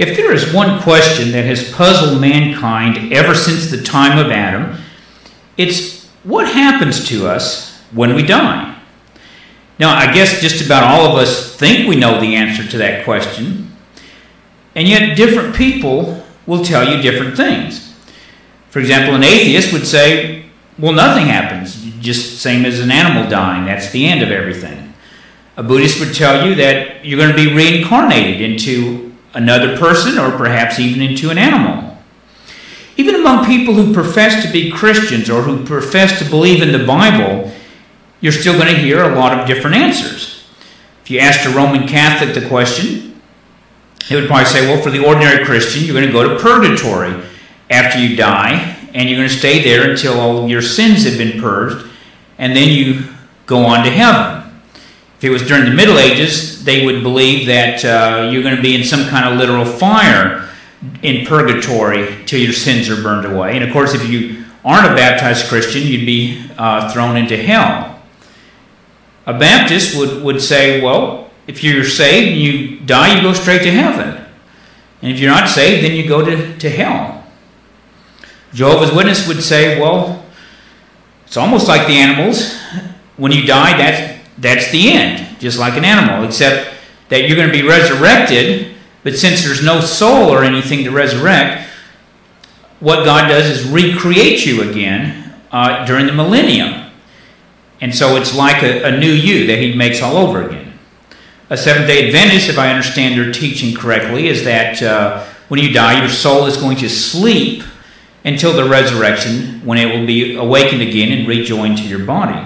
If there is one question that has puzzled mankind ever since the time of Adam, it's what happens to us when we die? Now, I guess just about all of us think we know the answer to that question, and yet different people will tell you different things. For example, an atheist would say, well, nothing happens, just same as an animal dying, that's the end of everything. A Buddhist would tell you that you're going to be reincarnated into another person or perhaps even into an animal. Even among people who profess to be Christians or who profess to believe in the Bible, you're still going to hear a lot of different answers. If you asked a Roman Catholic the question, they would probably say, well, for the ordinary Christian, you're going to go to purgatory after you die, and you're going to stay there until all your sins have been purged, and then you go on to heaven. If it was during the Middle Ages, they would believe that you're going to be in some kind of literal fire in purgatory till your sins are burned away. And of course, if you aren't a baptized Christian, you'd be thrown into hell. A Baptist would say, well, if you're saved and you die, you go straight to heaven. And if you're not saved, then you go to hell. Jehovah's Witness would say, well, it's almost like the animals. When you die, that's the end, just like an animal, except that you're going to be resurrected, but since there's no soul or anything to resurrect, what God does is recreate you again during the millennium. And so it's like a new you that He makes all over again. A Seventh-day Adventist, if I understand their teaching correctly, is that when you die, your soul is going to sleep until the resurrection, when it will be awakened again and rejoined to your body.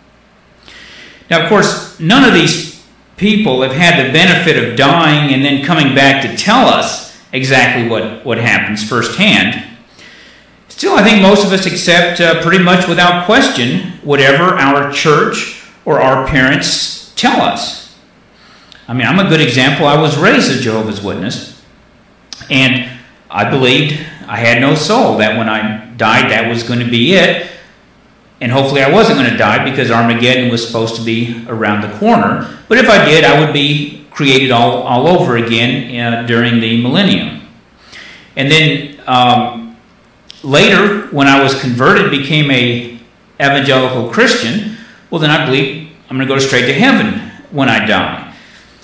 Now, of course, none of these people have had the benefit of dying and then coming back to tell us exactly what happens firsthand. Still, I think most of us accept pretty much without question whatever our church or our parents tell us. I mean, I'm a good example. I was raised a Jehovah's Witness, and I believed I had no soul, that when I died, that was going to be it. And hopefully I wasn't going to die because Armageddon was supposed to be around the corner. But if I did, I would be created all over again during the millennium. And then later, when I was converted, became a evangelical Christian, well, then I believe I'm going to go straight to heaven when I die.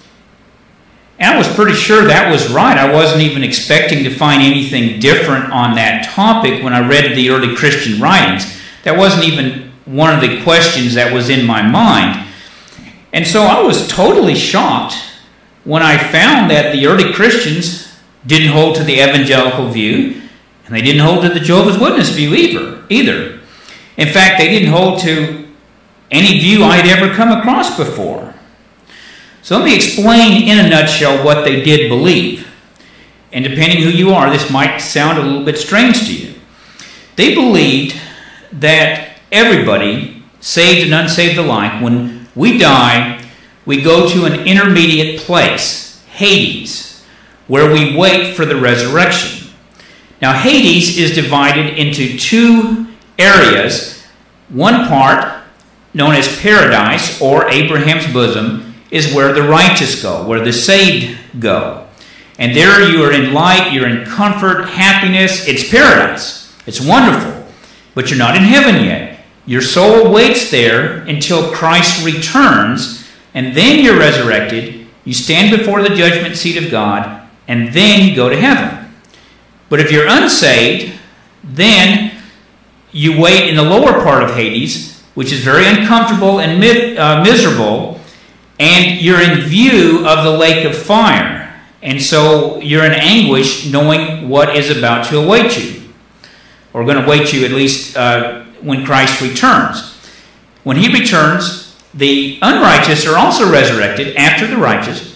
And I was pretty sure that was right. I wasn't even expecting to find anything different on that topic when I read the early Christian writings. That wasn't even one of the questions that was in my mind. And so I was totally shocked when I found that the early Christians didn't hold to the evangelical view, and they didn't hold to the Jehovah's Witness view either. In fact, they didn't hold to any view I had ever come across before. So let me explain in a nutshell what they did believe. And depending who you are, this might sound a little bit strange to you. They believed that everybody, saved and unsaved alike, when we die, we go to an intermediate place, Hades, where we wait for the resurrection. Now, Hades is divided into two areas. One part, known as paradise or Abraham's bosom, is where the righteous go, where the saved go. And there you are in light, you're in comfort, happiness. It's paradise. It's wonderful. But you're not in heaven yet. Your soul waits there until Christ returns, and then you're resurrected. You stand before the judgment seat of God, and then you go to heaven. But if you're unsaved, then you wait in the lower part of Hades, which is very uncomfortable and miserable, and you're in view of the lake of fire. And so you're in anguish knowing what is about to await you. Or going to await you at least when Christ returns. When He returns, the unrighteous are also resurrected after the righteous.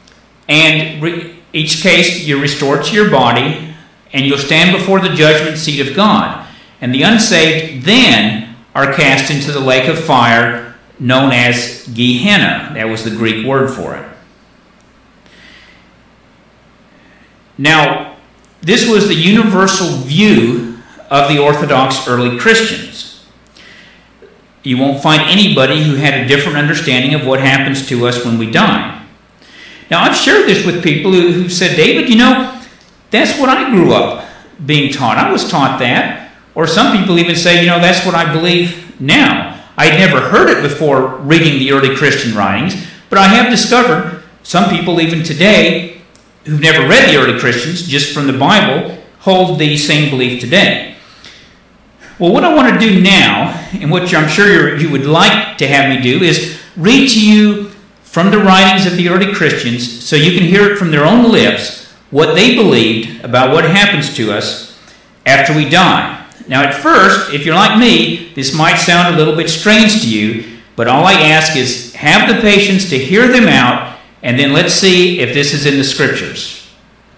And each case, you're restored to your body, and you'll stand before the judgment seat of God. And the unsaved then are cast into the lake of fire known as Gehenna. That was the Greek word for it. Now, this was the universal view of the Orthodox early Christians. You won't find anybody who had a different understanding of what happens to us when we die. Now, I've shared this with people who said, David, That's what I grew up being taught. I was taught that. Or some people even say, that's what I believe now. I had never heard it before reading the early Christian writings, but I have discovered some people even today who've never read the early Christians, just from the Bible, hold the same belief today. Well, what I want to do now, and what I'm sure you would like to have me do, is read to you from the writings of the early Christians so you can hear it from their own lips what they believed about what happens to us after we die. Now, at first, if you're like me, this might sound a little bit strange to you, but all I ask is have the patience to hear them out, and then let's see if this is in the Scriptures.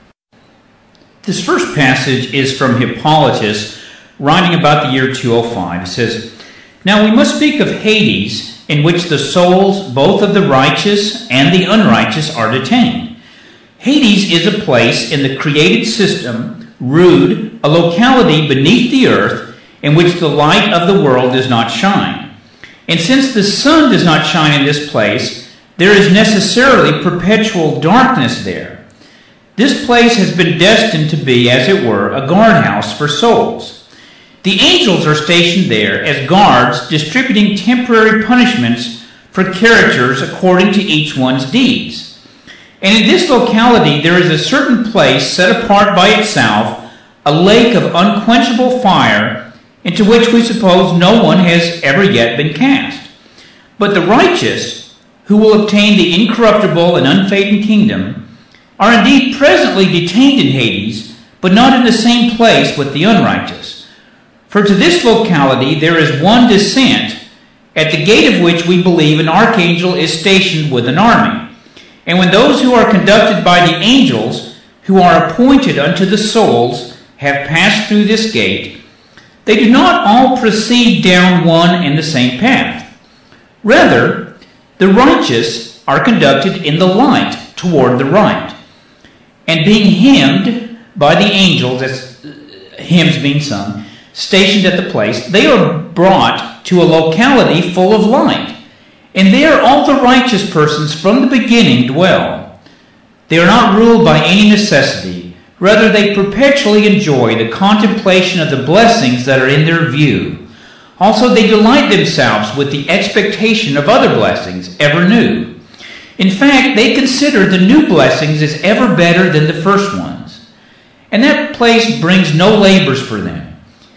This first passage is from Hippolytus, writing about the year 205. It says, "Now we must speak of Hades, in which the souls both of the righteous and the unrighteous are detained. Hades is a place in the created system, rude, a locality beneath the earth, in which the light of the world does not shine. And since the sun does not shine in this place, there is necessarily perpetual darkness there. This place has been destined to be, as it were, a guardhouse for souls. The angels are stationed there as guards, distributing temporary punishments for characters according to each one's deeds. And in this locality there is a certain place set apart by itself, a lake of unquenchable fire, into which we suppose no one has ever yet been cast. But the righteous, who will obtain the incorruptible and unfading kingdom, are indeed presently detained in Hades, but not in the same place with the unrighteous. For to this locality there is one descent, at the gate of which we believe an archangel is stationed with an army. And when those who are conducted by the angels, who are appointed unto the souls, have passed through this gate, they do not all proceed down one and the same path. Rather, the righteous are conducted in the light toward the right, and being hymned by the angels, as hymns being sung, stationed at the place, they are brought to a locality full of light. And there all the righteous persons from the beginning dwell. They are not ruled by any necessity. Rather, they perpetually enjoy the contemplation of the blessings that are in their view. Also, they delight themselves with the expectation of other blessings, ever new. In fact, they consider the new blessings as ever better than the first ones. And that place brings no labors for them.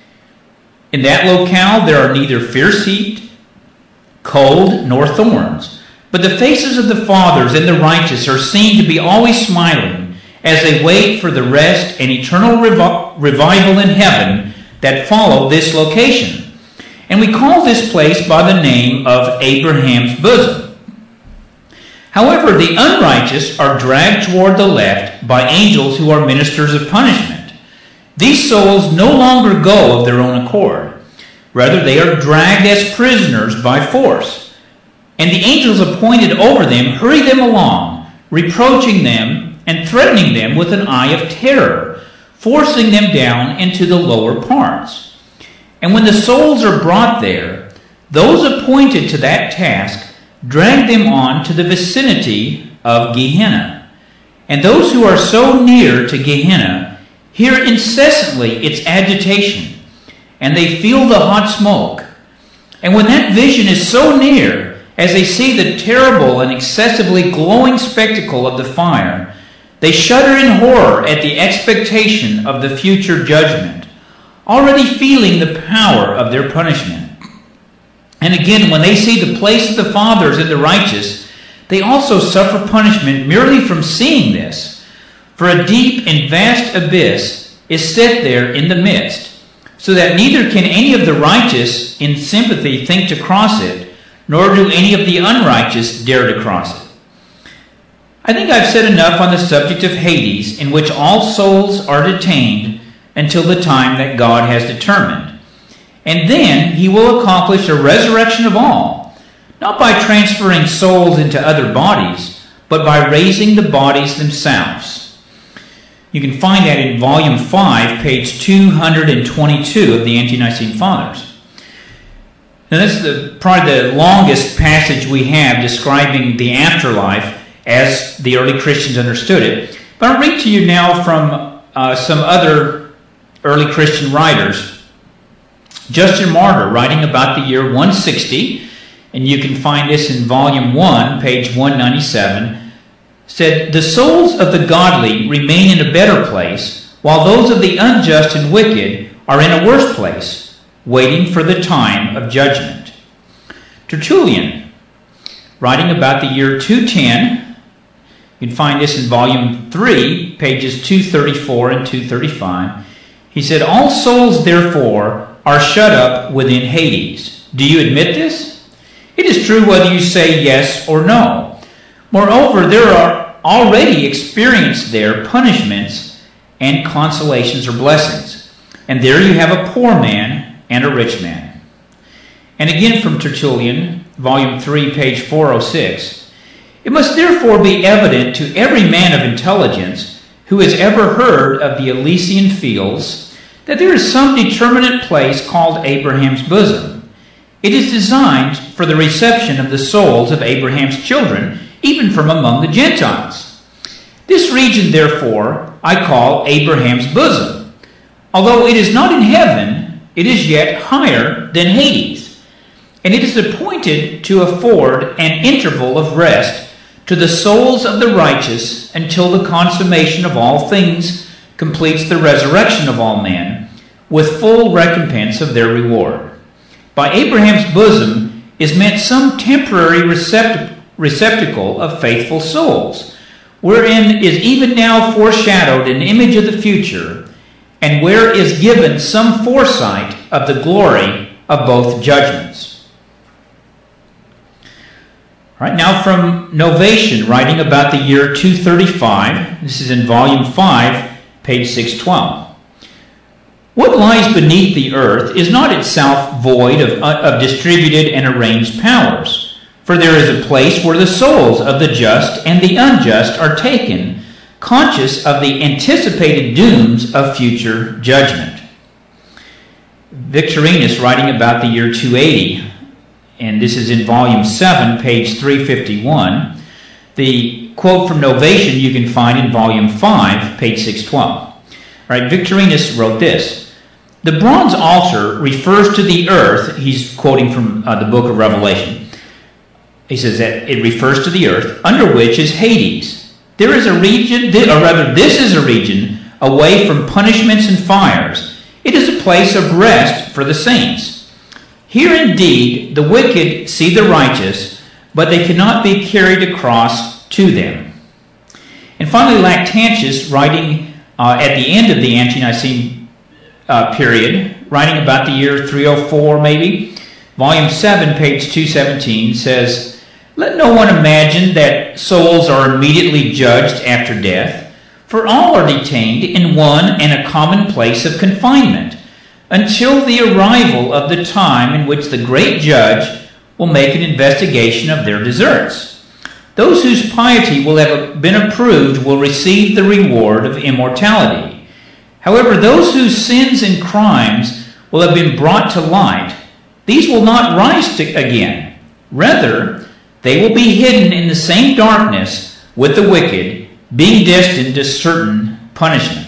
In that locale there are neither fierce heat, cold, nor thorns. But the faces of the fathers and the righteous are seen to be always smiling, as they wait for the rest and eternal revival in heaven that follow this location. And we call this place by the name of Abraham's bosom. However, the unrighteous are dragged toward the left by angels who are ministers of punishment. These souls no longer go of their own accord. Rather, they are dragged as prisoners by force. And the angels appointed over them hurry them along, reproaching them and threatening them with an eye of terror, forcing them down into the lower parts. And when the souls are brought there, those appointed to that task drag them on to the vicinity of Gehenna. And those who are so near to Gehenna hear incessantly its agitation, and they feel the hot smoke. And when that vision is so near, as they see the terrible and excessively glowing spectacle of the fire, they shudder in horror at the expectation of the future judgment, already feeling the power of their punishment. And again, when they see the place of the fathers and the righteous, they also suffer punishment merely from seeing this. For a deep and vast abyss is set there in the midst, so that neither can any of the righteous in sympathy think to cross it, nor do any of the unrighteous dare to cross it. I think I've said enough on the subject of Hades, in which all souls are detained until the time that God has determined. And then he will accomplish a resurrection of all, not by transferring souls into other bodies, but by raising the bodies themselves. You can find that in Volume 5, page 222 of the Ante-Nicene Fathers. Now, this is probably the longest passage we have describing the afterlife as the early Christians understood it. But I'll read to you now from some other early Christian writers. Justin Martyr, writing about the year 160, and you can find this in volume 1, page 197, said, "The souls of the godly remain in a better place, while those of the unjust and wicked are in a worse place, waiting for the time of judgment." Tertullian, writing about the year 210, you can find this in volume 3, pages 234 and 235. He said, "All souls, therefore, are shut up within Hades. Do you admit this? It is true whether you say yes or no. Moreover, there are already experienced there punishments and consolations or blessings. And there you have a poor man and a rich man." And again from Tertullian, volume 3, page 406, "It must therefore be evident to every man of intelligence who has ever heard of the Elysian fields that there is some determinate place called Abraham's bosom. It is designed for the reception of the souls of Abraham's children, even from among the Gentiles. This region, therefore, I call Abraham's bosom. Although it is not in heaven, it is yet higher than Hades, and it is appointed to afford an interval of rest to the souls of the righteous until the consummation of all things completes the resurrection of all men, with full recompense of their reward. By Abraham's bosom is meant some temporary receptacle of faithful souls, wherein is even now foreshadowed an image of the future, and where is given some foresight of the glory of both judgments." All right, now from Novatian, writing about the year 235, this is in volume 5, page 612. "What lies beneath the earth is not itself void of distributed and arranged powers, for there is a place where the souls of the just and the unjust are taken, conscious of the anticipated dooms of future judgment." Victorinus, writing about the year 280, and this is in volume 7, page 351. The quote from Novatian you can find in volume 5, page 612. All right, Victorinus wrote this: "The bronze altar refers to the earth." He's quoting from the book of Revelation. He says that it refers to the earth, "under which is Hades. There is a region, or rather, this is a region away from punishments and fires. It is a place of rest for the saints. Here indeed the wicked see the righteous, but they cannot be carried across to them." And finally, Lactantius, writing at the end of the Ante-Nicene period, writing about the year 304 maybe, volume 7, page 217, says, "Let no one imagine that souls are immediately judged after death, for all are detained in one and a common place of confinement, until the arrival of the time in which the great judge will make an investigation of their deserts. Those whose piety will have been approved will receive the reward of immortality. However, those whose sins and crimes will have been brought to light, these will not rise again. Rather, they will be hidden in the same darkness with the wicked, being destined to certain punishment."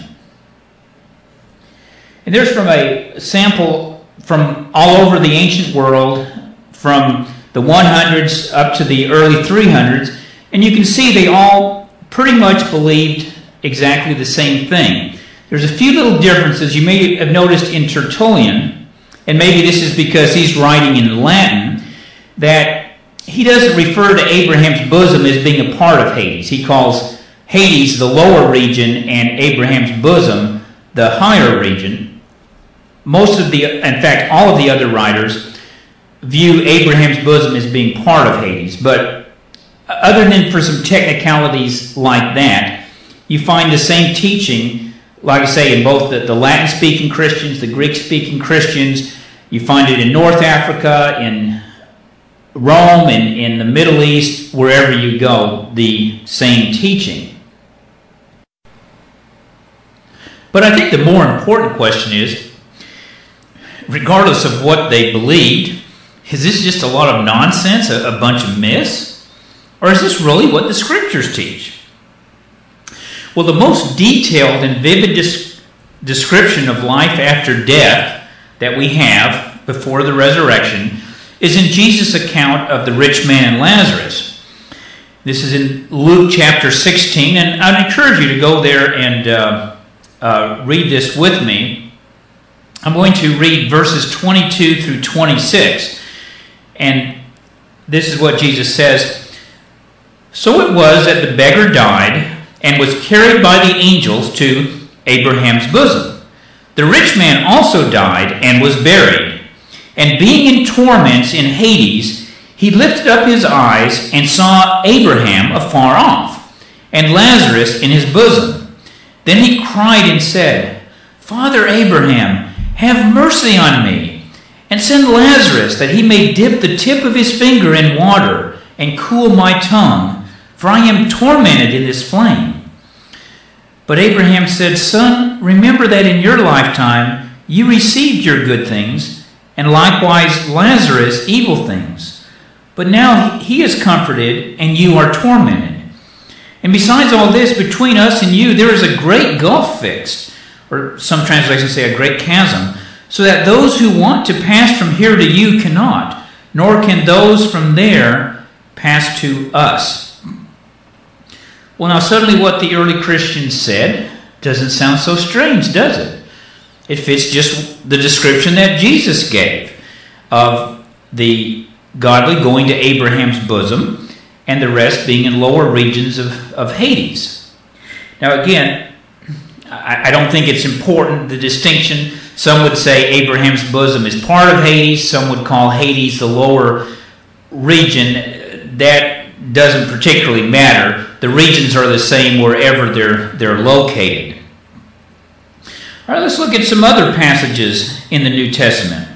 And there's from a sample from all over the ancient world, from the 100s up to the early 300s, and you can see they all pretty much believed exactly the same thing. There's a few little differences you may have noticed in Tertullian, and maybe this is because he's writing in Latin, that he doesn't refer to Abraham's bosom as being a part of Hades. He calls Hades the lower region and Abraham's bosom the higher region. In fact, all of the other writers view Abraham's bosom as being part of Hades. But other than for some technicalities like that, you find the same teaching, like I say, in both the Latin-speaking Christians, the Greek-speaking Christians. You find it in North Africa, in Rome, in the Middle East, wherever you go, the same teaching. But I think the more important question is, regardless of what they believed, is this just a lot of nonsense, a bunch of myths? Or is this really what the Scriptures teach? Well, the most detailed and vivid description of life after death that we have before the resurrection is in Jesus' account of the rich man and Lazarus. This is in Luke chapter 16, and I'd encourage you to go there and read this with me. I'm going to read verses 22 through 26, and this is what Jesus says. So it was that the beggar died and was carried by the angels to Abraham's bosom. The rich man also died and was buried. And being in torments in Hades, he lifted up his eyes and saw Abraham afar off, and Lazarus in his bosom. Then he cried and said, Father Abraham, have mercy on me, and send Lazarus that he may dip the tip of his finger in water and cool my tongue, for I am tormented in this flame. But Abraham said, Son, remember that in your lifetime you received your good things, and likewise Lazarus evil things. But now he is comforted, and you are tormented. And besides all this, between us and you there is a great gulf fixed, or some translations say a great chasm, so that those who want to pass from here to you cannot, nor can those from there pass to us. Well, now suddenly what the early Christians said doesn't sound so strange, does it? It fits just the description that Jesus gave of the godly going to Abraham's bosom and the rest being in lower regions of Hades. Now again, I don't think it's important, the distinction. Some would say Abraham's bosom is part of Hades. Some would call Hades the lower region. That doesn't particularly matter. The regions are the same wherever they're located. All right, let's look at some other passages in the New Testament.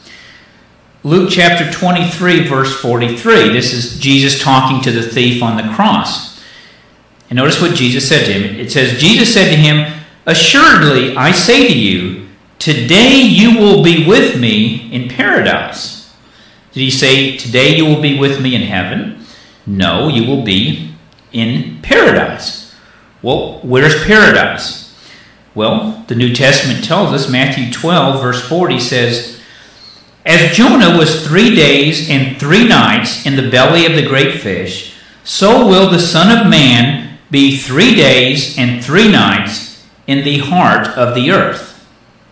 Luke chapter 23, verse 43. This is Jesus talking to the thief on the cross. And notice what Jesus said to him. It says, Jesus said to him, Assuredly, I say to you, today you will be with me in paradise. Did he say, today you will be with me in heaven? No, you will be in paradise. Well, where's paradise? Well, the New Testament tells us, Matthew 12, verse 40 says, As Jonah was 3 days and 3 nights in the belly of the great fish, so will the Son of Man be 3 days and 3 nights in the heart of the earth.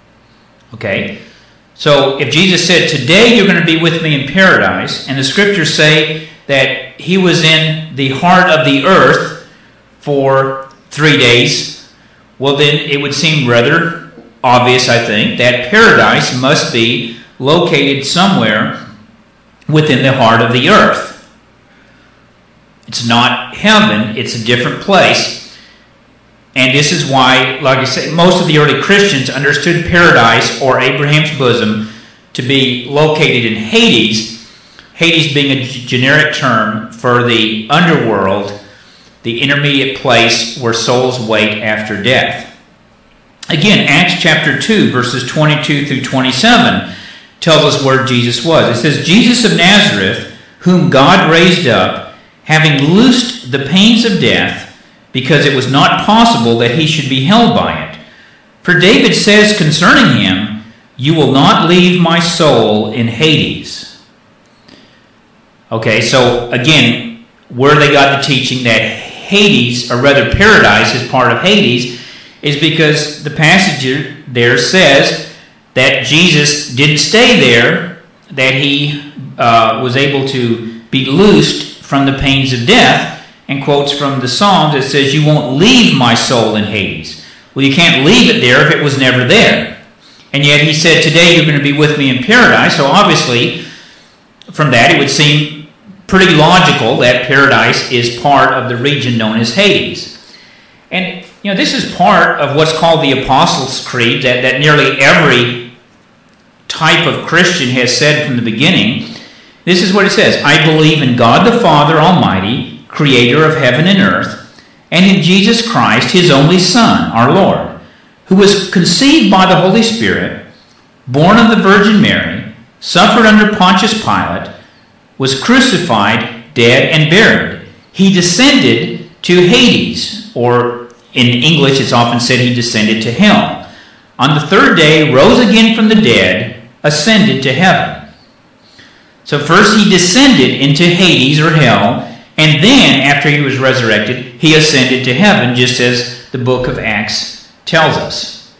Okay, so if Jesus said, today you're going to be with me in paradise, and the scriptures say that he was in the heart of the earth for 3 days, well then it would seem rather obvious, I think, that paradise must be located somewhere within the heart of the earth. It's not heaven, it's a different place. And this is why, like I say, most of the early Christians understood paradise or Abraham's bosom to be located in Hades, Hades being a generic term for the underworld, the intermediate place where souls wait after death. Again, Acts chapter 2, verses 22 through 27 tells us where Jesus was. It says, Jesus of Nazareth, whom God raised up, having loosed the pains of death, because it was not possible that he should be held by it. For David says concerning him, You will not leave my soul in Hades. Okay, so again, where they got the teaching that Hades, or rather paradise, is part of Hades, is because the passage there says that Jesus didn't stay there, that he was able to be loosed from the pains of death, and quotes from the Psalms that says, You won't leave my soul in Hades. Well, you can't leave it there if it was never there. And yet he said, today you're going to be with me in paradise. So obviously, from that, it would seem pretty logical that paradise is part of the region known as Hades. And, this is part of what's called the Apostles' Creed that nearly every type of Christian has said from the beginning. This is what it says, I believe in God the Father Almighty, creator of heaven and earth, and in Jesus Christ, his only Son, our Lord, who was conceived by the Holy Spirit, born of the Virgin Mary, suffered under Pontius Pilate, was crucified, dead, and buried. He descended to Hades, or In English, it's often said he descended to hell. On the third day, rose again from the dead, ascended to heaven. So first he descended into Hades or hell, and then after he was resurrected, he ascended to heaven, just as the book of Acts tells us.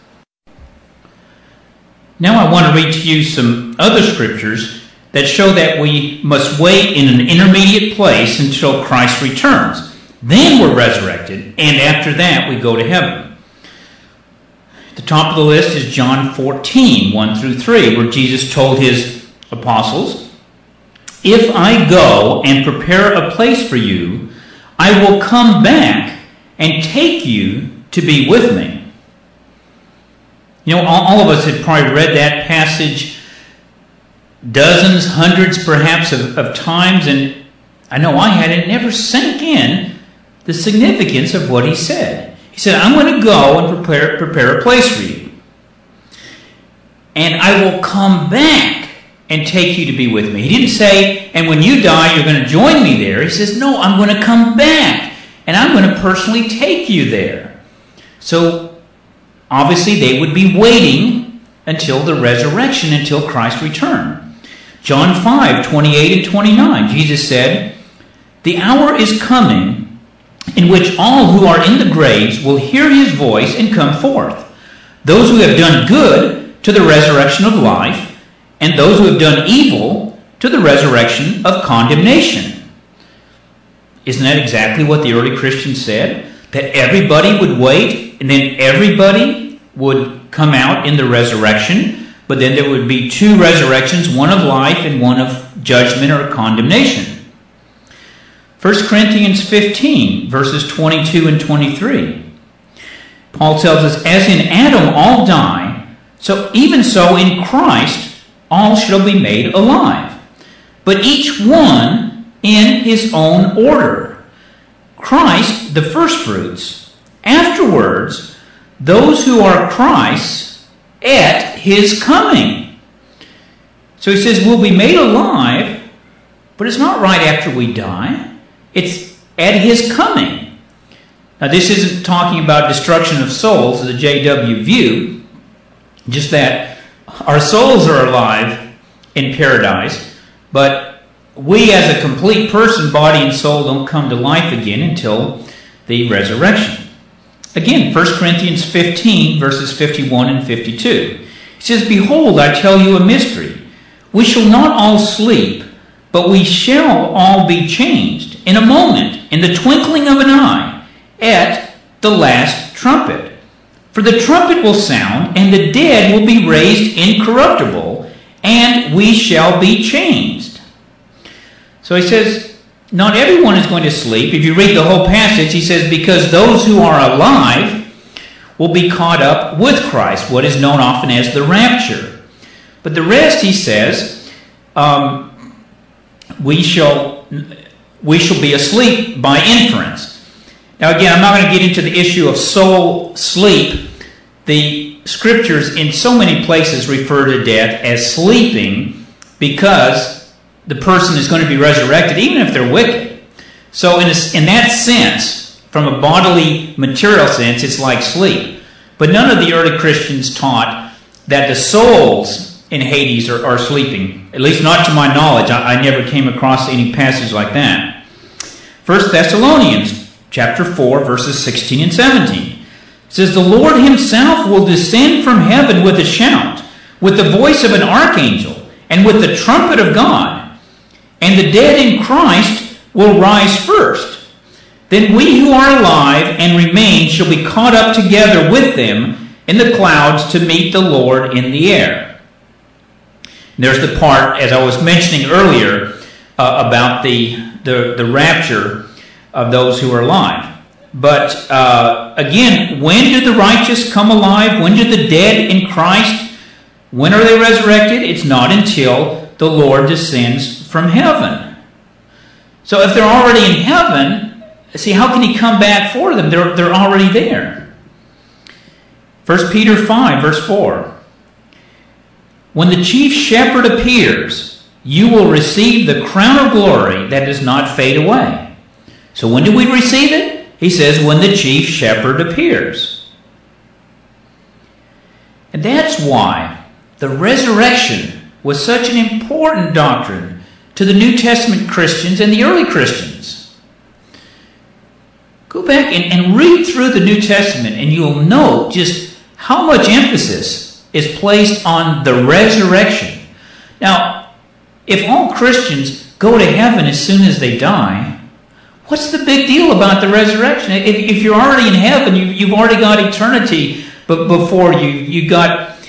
Now I want to read to you some other scriptures that show that we must wait in an intermediate place until Christ returns. Then we're resurrected, and after that we go to heaven. At the top of the list is John 14, 1 through 3, where Jesus told his apostles, "If I go and prepare a place for you, I will come back and take you to be with me." You know, all of us have probably read that passage dozens, hundreds perhaps of times, and I know I had. It never sank in the significance of what he said. He said, "I'm going to go and prepare a place for you. And I will come back and take you to be with me." He didn't say, "And when you die, you're going to join me there." He says, "No, I'm going to come back, and I'm going to personally take you there." So, obviously, they would be waiting until the resurrection, until Christ returned. John 5, 28 and 29, Jesus said, "The hour is coming in which all who are in the graves will hear his voice and come forth. Those who have done good to the resurrection of life, and those who have done evil to the resurrection of condemnation." Isn't that exactly what the early Christians said? That everybody would wait, and then everybody would come out in the resurrection, but then there would be two resurrections, one of life and one of judgment or condemnation. 1 Corinthians 15, verses 22 and 23. Paul tells us, "As in Adam all die, so even so in Christ all shall be made alive, but each one in his own order. Christ the firstfruits, afterwards those who are Christ's at his coming." So he says we'll be made alive, but it's not right after we die. It's at his coming. Now this isn't talking about destruction of souls, the J.W. view, just that our souls are alive in paradise, but we as a complete person, body and soul, don't come to life again until the resurrection. Again, 1 Corinthians 15, verses 51 and 52. He says, "Behold, I tell you a mystery. We shall not all sleep, but we shall all be changed in a moment, in the twinkling of an eye, at the last trumpet. For the trumpet will sound, and the dead will be raised incorruptible, and we shall be changed." So he says, not everyone is going to sleep. If you read the whole passage, he says, because those who are alive will be caught up with Christ, what is known often as the rapture. But the rest, he says, we shall be asleep by inference. Now again, I'm not going to get into the issue of soul sleep. The scriptures in so many places refer to death as sleeping because the person is going to be resurrected even if they're wicked. So in that sense, from a bodily material sense, it's like sleep. But none of the early Christians taught that the souls in Hades are sleeping. At least not to my knowledge. I never came across any passage like that. 1 Thessalonians chapter 4, verses 16 and 17. It says, "The Lord himself will descend from heaven with a shout, with the voice of an archangel, and with the trumpet of God. And the dead in Christ will rise first. Then we who are alive and remain shall be caught up together with them in the clouds to meet the Lord in the air." There's the part, as I was mentioning earlier, about the rapture of those who are alive. But again, when did the righteous come alive? When did the dead in Christ, when are they resurrected? It's not until the Lord descends from heaven. So if they're already in heaven, see, how can he come back for them? They're already there. 1 Peter 5, verse 4. "When the chief shepherd appears, you will receive the crown of glory that does not fade away." So when do we receive it? He says, when the chief shepherd appears. And that's why the resurrection was such an important doctrine to the New Testament Christians and the early Christians. Go back and read through the New Testament, and you'll know just how much emphasis is placed on the resurrection. Now, if all Christians go to heaven as soon as they die, what's the big deal about the resurrection? If you're already in heaven, you've already got eternity before you. You got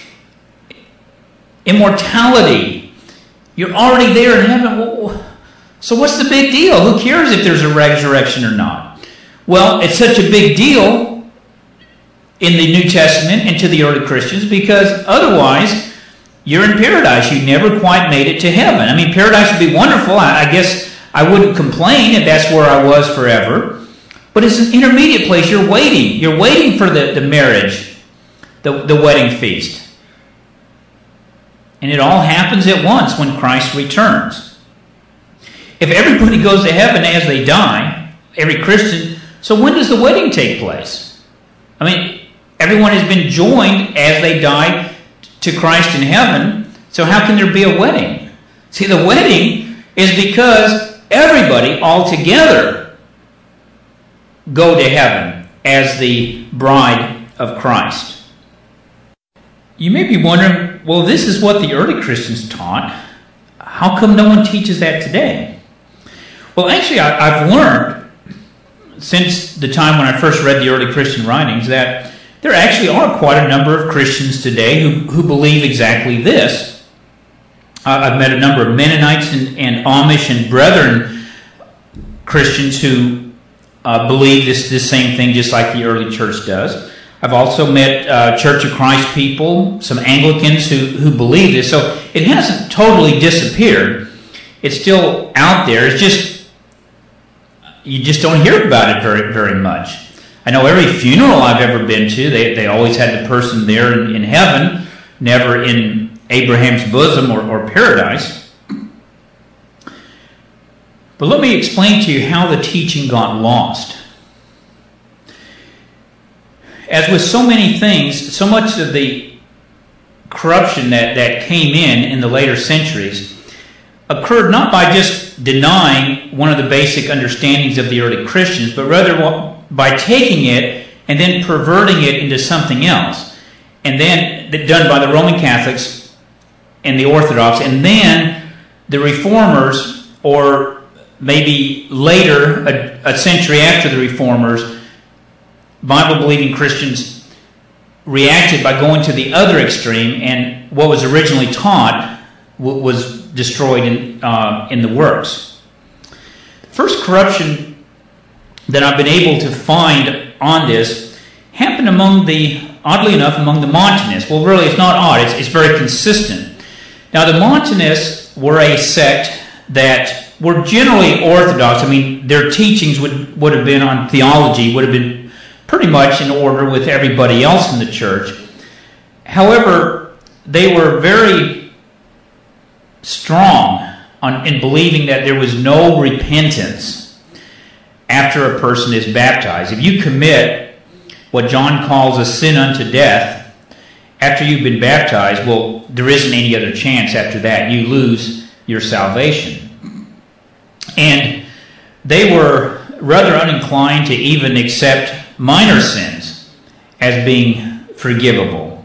immortality. You're already there in heaven. So what's the big deal? Who cares if there's a resurrection or not? Well, it's such a big deal in the New Testament and to the early Christians because otherwise you're in paradise. You never quite made it to heaven. I mean, paradise would be wonderful. I guess I wouldn't complain if that's where I was forever. But it's an intermediate place. You're waiting. You're waiting for the marriage, the wedding feast. And it all happens at once when Christ returns. If everybody goes to heaven as they die, every Christian, so when does the wedding take place? I mean, everyone has been joined as they die to Christ in heaven, so how can there be a wedding? See, the wedding is because everybody all together go to heaven as the bride of Christ. You may be wondering, well, this is what the early Christians taught. How come no one teaches that today? Well, actually, I've learned since the time when I first read the early Christian writings that there actually are quite a number of Christians today who believe exactly this. I've met a number of Mennonites and Amish and Brethren Christians who believe this same thing just like the early church does. I've also met Church of Christ people, some Anglicans who believe this. So it hasn't totally disappeared. It's still out there. It's just you just don't hear about it very, very much. I know every funeral I've ever been to, they always had the person there in heaven, never in Abraham's bosom or paradise. But let me explain to you how the teaching got lost. As with so many things, so much of the corruption that came in the later centuries occurred not by just denying one of the basic understandings of the early Christians, but rather by taking it and then perverting it into something else. And then done by the Roman Catholics and the Orthodox, and then the Reformers, or maybe later, a century after the Reformers, Bible-believing Christians reacted by going to the other extreme, and what was originally taught was destroyed in the works. The first corruption that I've been able to find on this happened oddly enough, among the Montanists. Well, really, it's not odd. It's very consistent. Now, the Montanists were a sect that were generally orthodox. I mean, their teachings would have been on theology, would have been pretty much in order with everybody else in the church. However, they were very strong in believing that there was no repentance after a person is baptized. If you commit what John calls a sin unto death after you've been baptized, well, there isn't any other chance after that. You lose your salvation. And they were rather uninclined to even accept minor sins as being forgivable.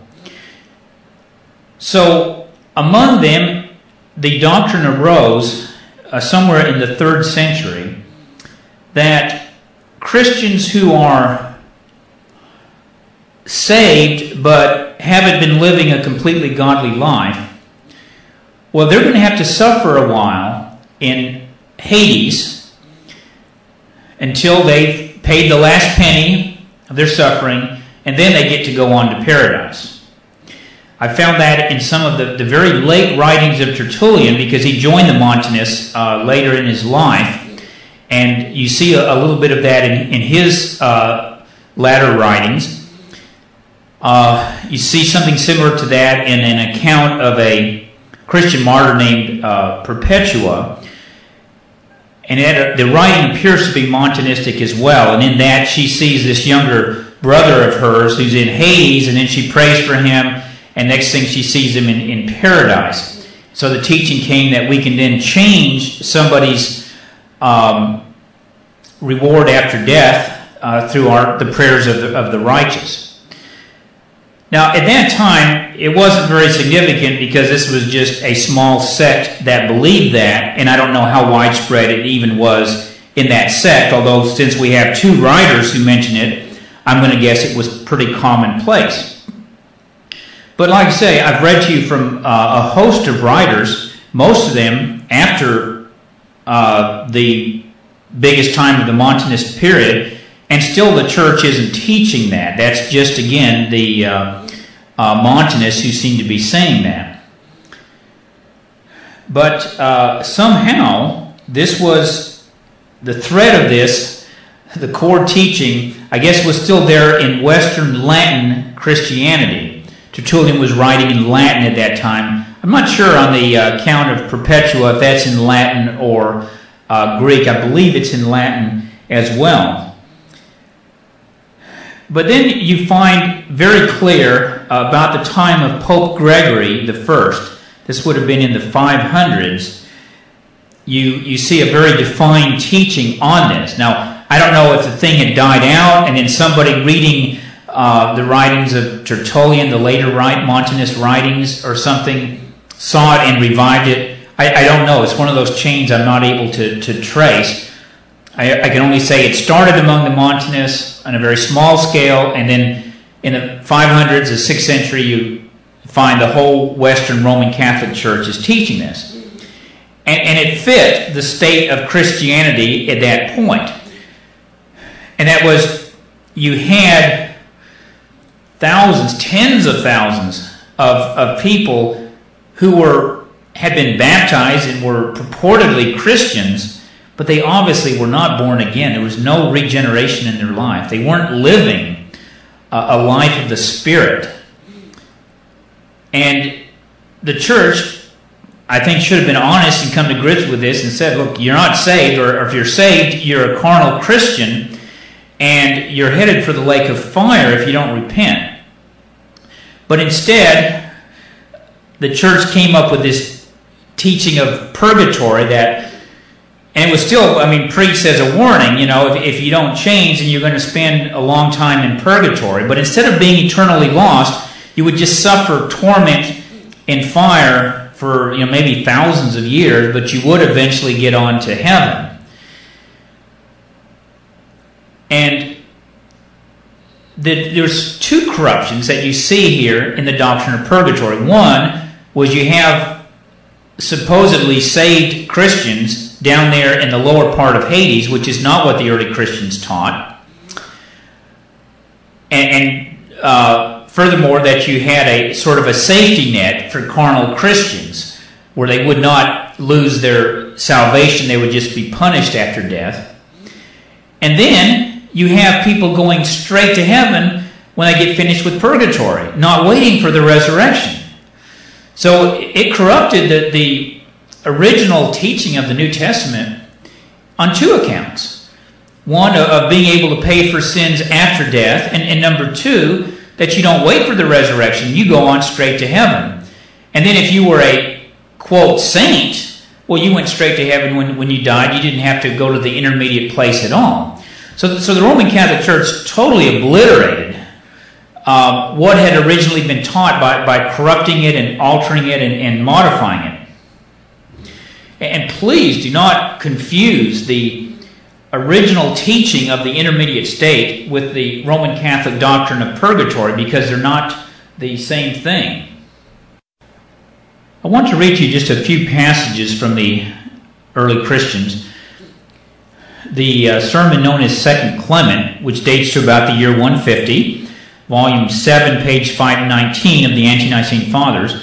So among them, the doctrine arose somewhere in the 3rd century that Christians who are saved but haven't been living a completely godly life, well, they're going to have to suffer a while in Hades until they've paid the last penny of their suffering, and then they get to go on to paradise. I found that in some of the very late writings of Tertullian, because he joined the Montanists later in his life, and you see a little bit of that in his latter writings. You see something similar to that in an account of a Christian martyr named Perpetua. And the writing appears to be Montanistic as well. And in that, she sees this younger brother of hers who's in Hades, and then she prays for him, and next thing she sees him in paradise. So the teaching came that we can then change somebody's reward after death through the prayers of the righteous. Now, at that time, it wasn't very significant because this was just a small sect that believed that, and I don't know how widespread it even was in that sect, although since we have two writers who mention it, I'm going to guess it was pretty commonplace. But like I say, I've read to you from a host of writers, most of them after the biggest time of the Montanist period, and still the church isn't teaching that. That's just, again, the Montanists who seem to be saying that. But somehow, this was the thread of this, the core teaching, I guess, was still there in Western Latin Christianity. Tertullian was writing in Latin at that time. I'm not sure on the account of Perpetua if that's in Latin or Greek. I believe it's in Latin as well. But then you find very clear about the time of Pope Gregory I. This would have been in the 500s. You see a very defined teaching on this. Now, I don't know if the thing had died out and then somebody reading the writings of Tertullian, the later Montanist writings or something, saw it and revived it. I don't know. It's one of those chains I'm not able to trace. I can only say it started among the Montanists on a very small scale, and then in the 500s, the 6th century, you find the whole Western Roman Catholic Church is teaching this. And it fit the state of Christianity at that point. And that was, you had thousands, tens of thousands of people who had been baptized and were purportedly Christians, but they obviously were not born again. There was no regeneration in their life. They weren't living a life of the Spirit. And the church, I think, should have been honest and come to grips with this and said, look, you're not saved, or if you're saved, you're a carnal Christian, and you're headed for the lake of fire if you don't repent. But instead, the church came up with this teaching of purgatory that, and it was still, preached as a warning, if you don't change, then you're going to spend a long time in purgatory. But instead of being eternally lost, you would just suffer torment in fire for, maybe thousands of years, but you would eventually get on to heaven. And there's two corruptions that you see here in the doctrine of purgatory. One was you have supposedly saved Christians down there in the lower part of Hades, which is not what the early Christians taught. And furthermore, that you had a sort of a safety net for carnal Christians, where they would not lose their salvation, they would just be punished after death. And then you have people going straight to heaven when they get finished with purgatory, not waiting for the resurrection. So it corrupted the original teaching of the New Testament on two accounts. One, of being able to pay for sins after death, and number two, that you don't wait for the resurrection, you go on straight to heaven. And then if you were a, quote, saint, well, you went straight to heaven when you died. You didn't have to go to the intermediate place at all. So the Roman Catholic Church totally obliterated what had originally been taught by corrupting it and altering it and modifying it. And please do not confuse the original teaching of the intermediate state with the Roman Catholic doctrine of purgatory, because they're not the same thing. I want to read to you just a few passages from the early Christians. The sermon known as Second Clement, which dates to about the year 150, volume 7, page 519 of the Ante-Nicene Fathers,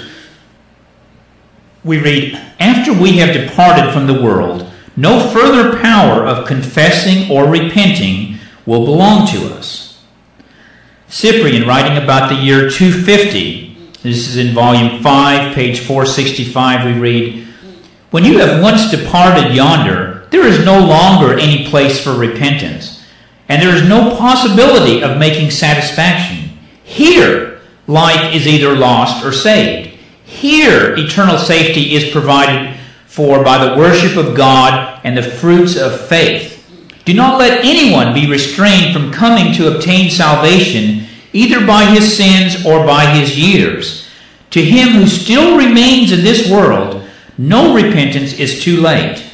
we read, "After we have departed from the world, no further power of confessing or repenting will belong to us." Cyprian, writing about the year 250, this is in volume 5, page 465, we read, "When you have once departed yonder, there is no longer any place for repentance, and there is no possibility of making satisfaction. Here, life is either lost or saved. Here, eternal safety is provided for by the worship of God and the fruits of faith. Do not let anyone be restrained from coming to obtain salvation, either by his sins or by his years. To him who still remains in this world, no repentance is too late.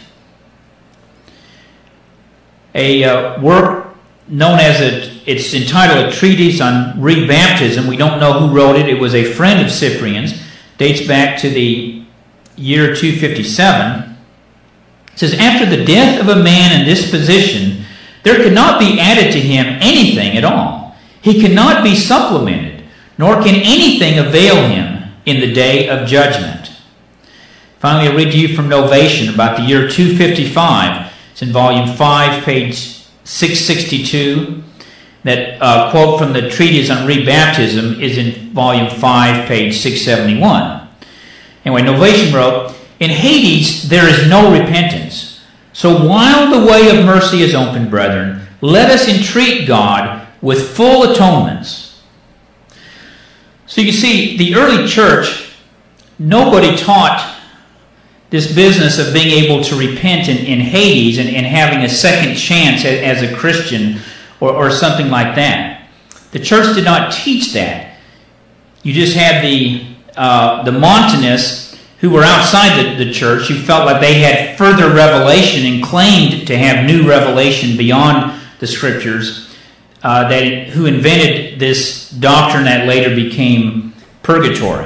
A work known as it's entitled A Treatise on Rebaptism. We don't know who wrote it. It was a friend of Cyprian's. Dates back to the year 257. It says, after the death of a man in this position, there could not be added to him anything at all. He cannot be supplemented, nor can anything avail him in the day of judgment. Finally, I'll read to you from Novation about the year 255. It's in volume 5, page 662. That quote from the Treatise on Rebaptism is in volume 5, page 671. Anyway, Novation wrote, in Hades there is no repentance. So while the way of mercy is open, brethren, let us entreat God with full atonements. So you see, the early church, nobody taught this business of being able to repent in Hades and having a second chance as a Christian or something like that. The church did not teach that. You just had the Montanists who were outside the church, who felt like they had further revelation and claimed to have new revelation beyond the Scriptures, who invented this doctrine that later became purgatory.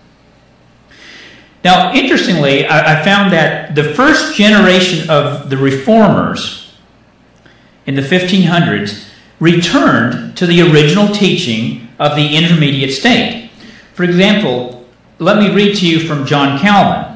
Now, interestingly, I found that the first generation of the Reformers in the 1500s returned to the original teaching of the intermediate state. For example, let me read to you from John Calvin.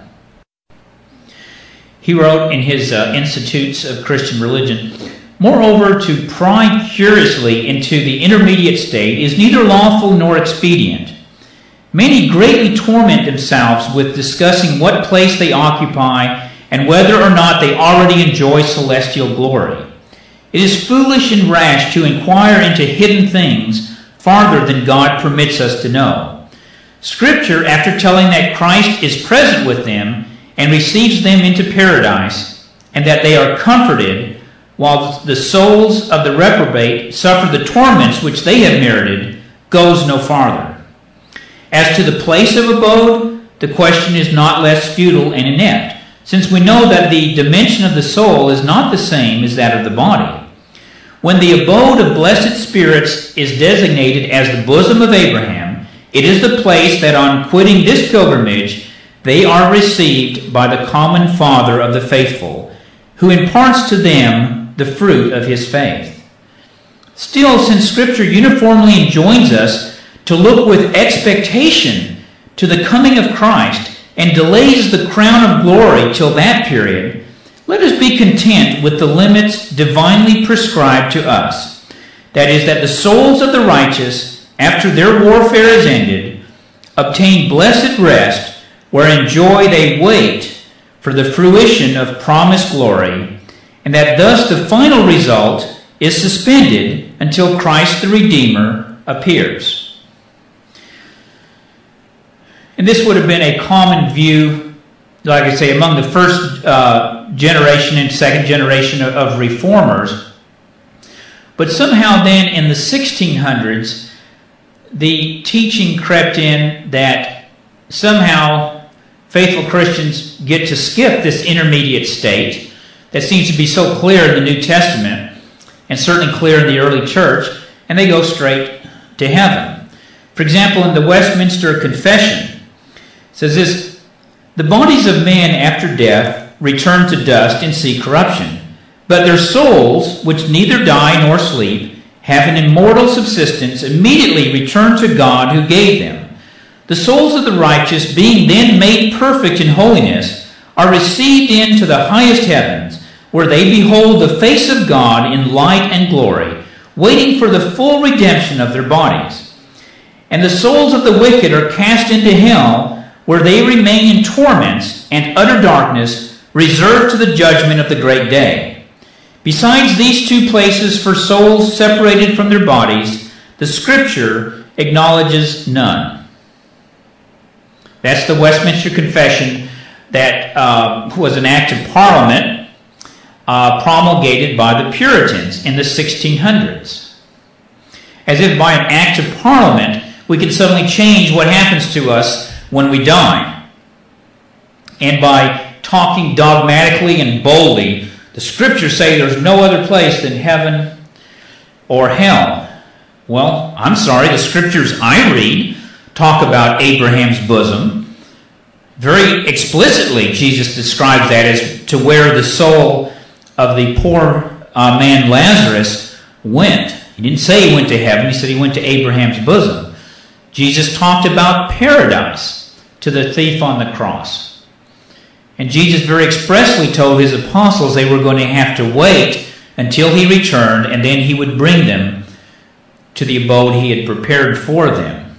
He wrote in his Institutes of Christian Religion, moreover, to pry curiously into the intermediate state is neither lawful nor expedient. Many greatly torment themselves with discussing what place they occupy and whether or not they already enjoy celestial glory. It is foolish and rash to inquire into hidden things farther than God permits us to know. Scripture, after telling that Christ is present with them and receives them into paradise, and that they are comforted, while the souls of the reprobate suffer the torments which they have merited, goes no farther. As to the place of abode, the question is not less futile and inept, since we know that the dimension of the soul is not the same as that of the body. When the abode of blessed spirits is designated as the bosom of Abraham, it is the place that on quitting this pilgrimage, they are received by the common Father of the faithful, who imparts to them the fruit of his faith. Still, since Scripture uniformly enjoins us to look with expectation to the coming of Christ and delays the crown of glory till that period, let us be content with the limits divinely prescribed to us. That is, that the souls of the righteous, after their warfare is ended, obtain blessed rest, where in joy they wait for the fruition of promised glory, and that thus the final result is suspended until Christ the Redeemer appears. And this would have been a common view, like I say, among the first generation and second generation of reformers. But somehow then in the 1600s, the teaching crept in that somehow faithful Christians get to skip this intermediate state that seems to be so clear in the New Testament and certainly clear in the early church, and they go straight to heaven. For example, in the Westminster Confession, it says this, the bodies of men after death return to dust and see corruption, but their souls, which neither die nor sleep, have an immortal subsistence, immediately return to God who gave them. The souls of the righteous, being then made perfect in holiness, are received into the highest heavens, where they behold the face of God in light and glory, waiting for the full redemption of their bodies. And the souls of the wicked are cast into hell, where they remain in torments and utter darkness, reserved to the judgment of the great day. Besides these two places for souls separated from their bodies, the Scripture acknowledges none. That's the Westminster Confession that was an act of Parliament promulgated by the Puritans in the 1600s. As if by an act of Parliament, we can suddenly change what happens to us when we die. And by talking dogmatically and boldly, the Scriptures say there's no other place than heaven or hell. Well, I'm sorry, the Scriptures I read talk about Abraham's bosom. Very explicitly, Jesus describes that as to where the soul of the poor man Lazarus went. He didn't say he went to heaven, he said he went to Abraham's bosom. Jesus talked about paradise to the thief on the cross. And Jesus very expressly told his apostles they were going to have to wait until he returned, and then he would bring them to the abode he had prepared for them.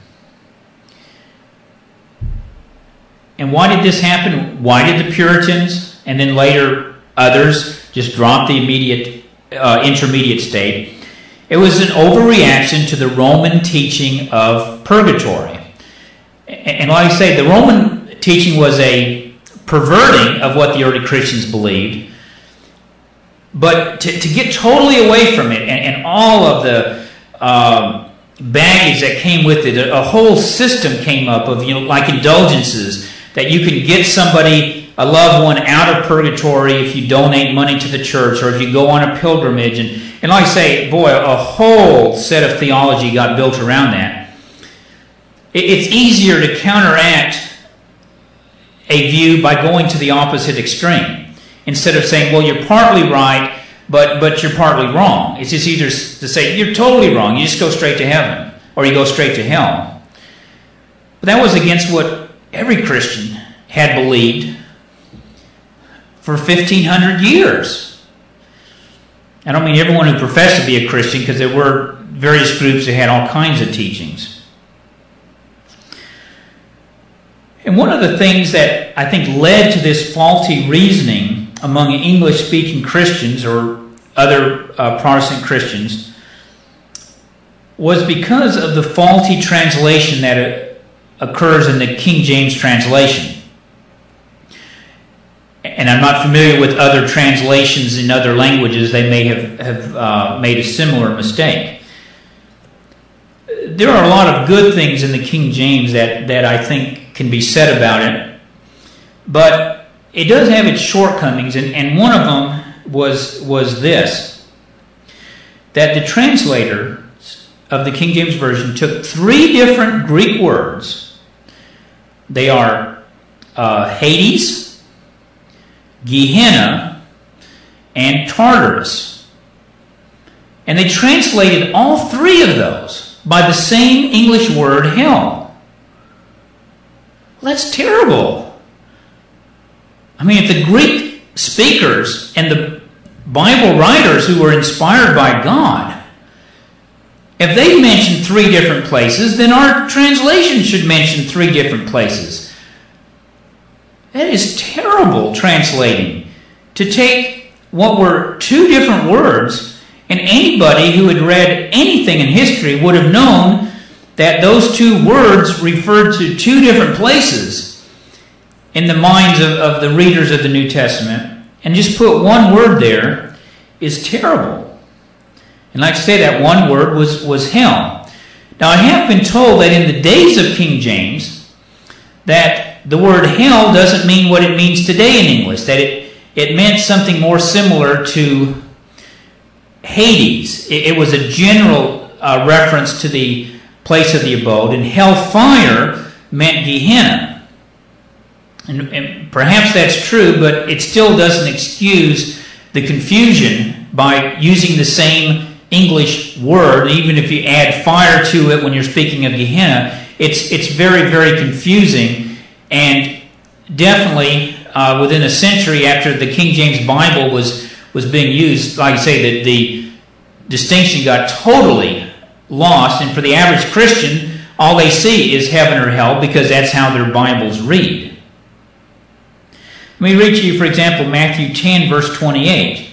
And why did this happen? Why did the Puritans and then later others just drop the intermediate state? It was an overreaction to the Roman teaching of purgatory. And like I say, the Roman teaching was a perverting of what the early Christians believed. But to get totally away from it and all of the baggage that came with it, a whole system came up of, like indulgences, that you can get somebody, a loved one, out of purgatory if you donate money to the church or if you go on a pilgrimage. And like I say, boy, a whole set of theology got built around that. It's easier to counteract a view by going to the opposite extreme. Instead of saying, well, you're partly right, but you're partly wrong. It's just easier to say, you're totally wrong. You just go straight to heaven, or you go straight to hell. But that was against what every Christian had believed for 1,500 years. I don't mean everyone who professed to be a Christian, because there were various groups that had all kinds of teachings. And one of the things that I think led to this faulty reasoning among English-speaking Christians or other Protestant Christians was because of the faulty translation that occurs in the King James translation. And I'm not familiar with other translations in other languages. They may have made a similar mistake. There are a lot of good things in the King James that I think can be said about it. But it does have its shortcomings, and one of them was this, that the translator of the King James Version took 3 different Greek words. They are Hades, Gehenna, and Tartarus. And they translated all 3 of those by the same English word, hell. Well, that's terrible. I mean, if the Greek speakers and the Bible writers who were inspired by God, if they mention 3 different places, then our translation should mention 3 different places. That is terrible translating. To take what were 2 different words, and anybody who had read anything in history would have known that those 2 words referred to 2 different places in the minds of the readers of the New Testament, and just put one word there is terrible. And like I say, that one word was hell. Now, I have been told that in the days of King James, that the word hell doesn't mean what it means today in English, that it meant something more similar to Hades. It was a general reference to the place of the abode, and hellfire meant Gehenna. And perhaps that's true, but it still doesn't excuse the confusion by using the same English word. Even if you add fire to it when you're speaking of Gehenna, it's very, very confusing. And definitely within a century after the King James Bible was being used, like I say, the distinction got totally lost. And for the average Christian, all they see is heaven or hell because that's how their Bibles read. Let me read to you, for example, Matthew 10, verse 28,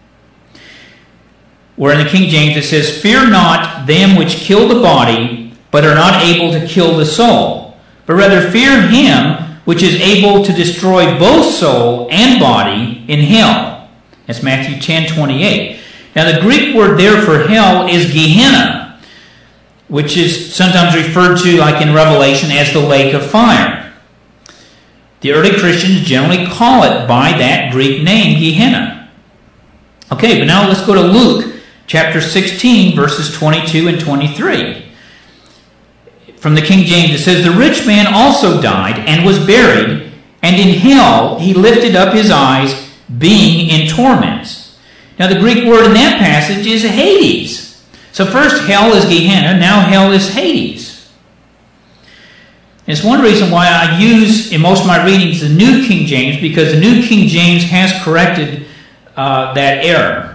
where in the King James it says, "Fear not them which kill the body, but are not able to kill the soul, but rather fear him which is able to destroy both soul and body in hell." That's Matthew 10, 28. Now the Greek word there for hell is Gehenna, which is sometimes referred to, like in Revelation, as the lake of fire. The early Christians generally call it by that Greek name, Gehenna. Okay, but now let's go to Luke chapter 16, verses 22 and 23. From the King James, it says, "The rich man also died and was buried, and in hell he lifted up his eyes, being in torments." Now the Greek word in that passage is Hades. So first hell is Gehenna, now hell is Hades. And it's one reason why I use, in most of my readings, the New King James, because the New King James has corrected that error.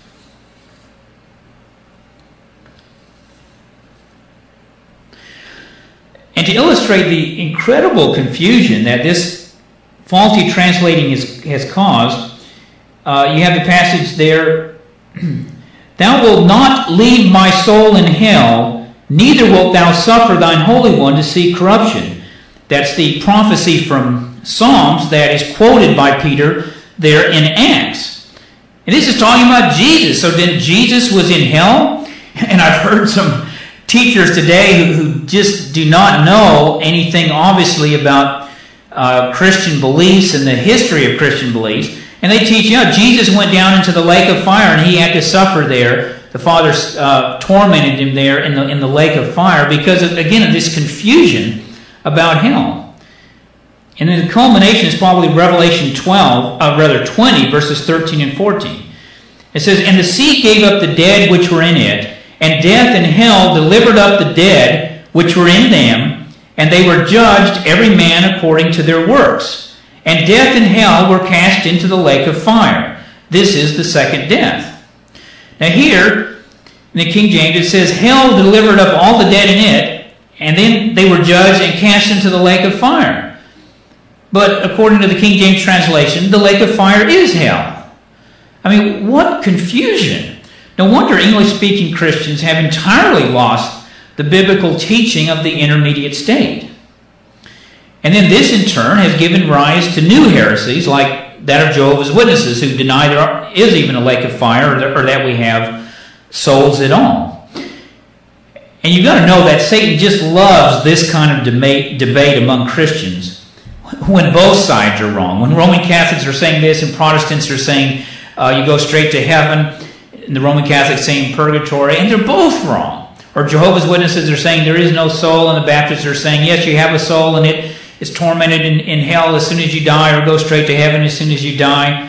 And to illustrate the incredible confusion that this faulty translating has caused, you have the passage there, "Thou wilt not leave my soul in hell, neither wilt thou suffer thine Holy One to see corruption." That's the prophecy from Psalms that is quoted by Peter there in Acts. And this is talking about Jesus. So then Jesus was in hell? And I've heard some teachers today who just do not know anything, obviously, about Christian beliefs and the history of Christian beliefs. And they teach, Jesus went down into the lake of fire and he had to suffer there. The Father tormented him there in the lake of fire because, of this confusion about hell. And then the culmination is probably Revelation 20, verses 13 and 14. It says, "And the sea gave up the dead which were in it, and death and hell delivered up the dead which were in them, and they were judged every man according to their works. And death and hell were cast into the lake of fire. This is the second death." Now here, in the King James, it says, "Hell delivered up all the dead in it, and then they were judged and cast into the lake of fire." But according to the King James translation, the lake of fire is hell. I mean, what confusion. No wonder English-speaking Christians have entirely lost the biblical teaching of the intermediate state. And then this, in turn, has given rise to new heresies like that of Jehovah's Witnesses, who deny there is even a lake of fire or that we have souls at all. And you've got to know that Satan just loves this kind of debate among Christians when both sides are wrong. When Roman Catholics are saying this and Protestants are saying you go straight to heaven, and the Roman Catholics saying purgatory, and they're both wrong. Or Jehovah's Witnesses are saying there is no soul, and the Baptists are saying, yes, you have a soul, and it is tormented in hell as soon as you die, or go straight to heaven as soon as you die.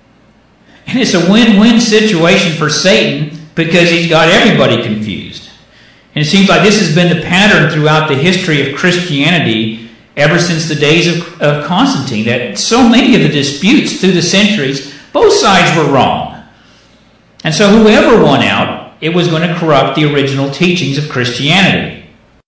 And it's a win-win situation for Satan because he's got everybody confused. And it seems like this has been the pattern throughout the history of Christianity ever since the days of Constantine, that so many of the disputes through the centuries, both sides were wrong. And so whoever won out, it was going to corrupt the original teachings of Christianity.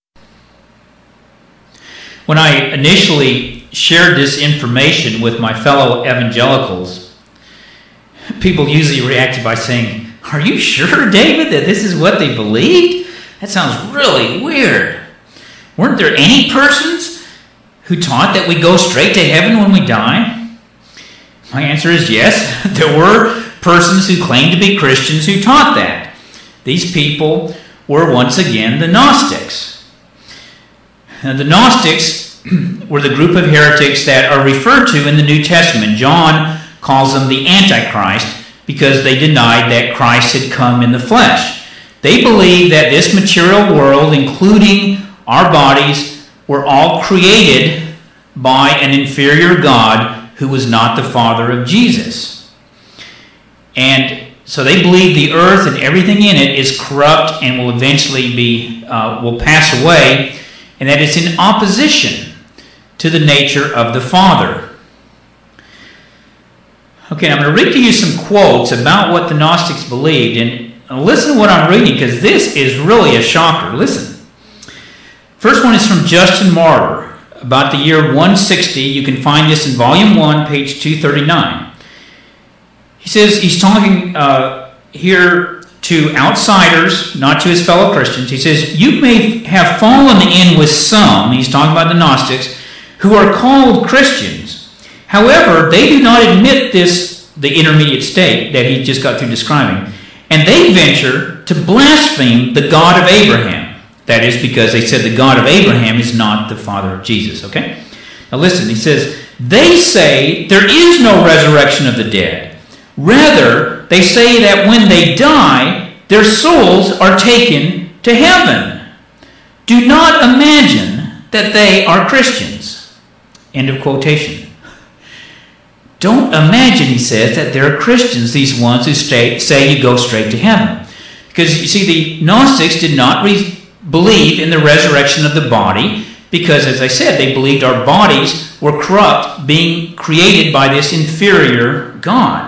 When I initially shared this information with my fellow evangelicals, people usually reacted by saying, "Are you sure, David, that this is what they believed? That sounds really weird. Weren't there any persons who taught that we go straight to heaven when we die?" My answer is yes, there were persons who claimed to be Christians who taught that. These people were once again the Gnostics. Now, the Gnostics were the group of heretics that are referred to in the New Testament. John calls them the Antichrist because they denied that Christ had come in the flesh. They believed that this material world, including our bodies, were all created by an inferior God who was not the Father of Jesus. And so they believe the earth and everything in it is corrupt and will eventually will pass away, and that it's in opposition to the nature of the Father. Okay, I'm going to read to you some quotes about what the Gnostics believed, and listen to what I'm reading because this is really a shocker. Listen. First one is from Justin Martyr, about the year 160. You can find this in Volume 1, page 239. He says, he's talking here to outsiders, not to his fellow Christians. He says, you may have fallen in with some, he's talking about the Gnostics, who are called Christians. However, they do not admit the intermediate state that he just got through describing. And they venture to blaspheme the God of Abraham. That is because they said the God of Abraham is not the Father of Jesus. Okay? Now listen, he says, they say there is no resurrection of the dead. Rather, they say that when they die, their souls are taken to heaven. Do not imagine that they are Christians. End of quotation. Don't imagine, he says, that there are Christians, these ones who say you go straight to heaven. Because, you see, the Gnostics did not believe in the resurrection of the body because, as I said, they believed our bodies were corrupt, being created by this inferior God.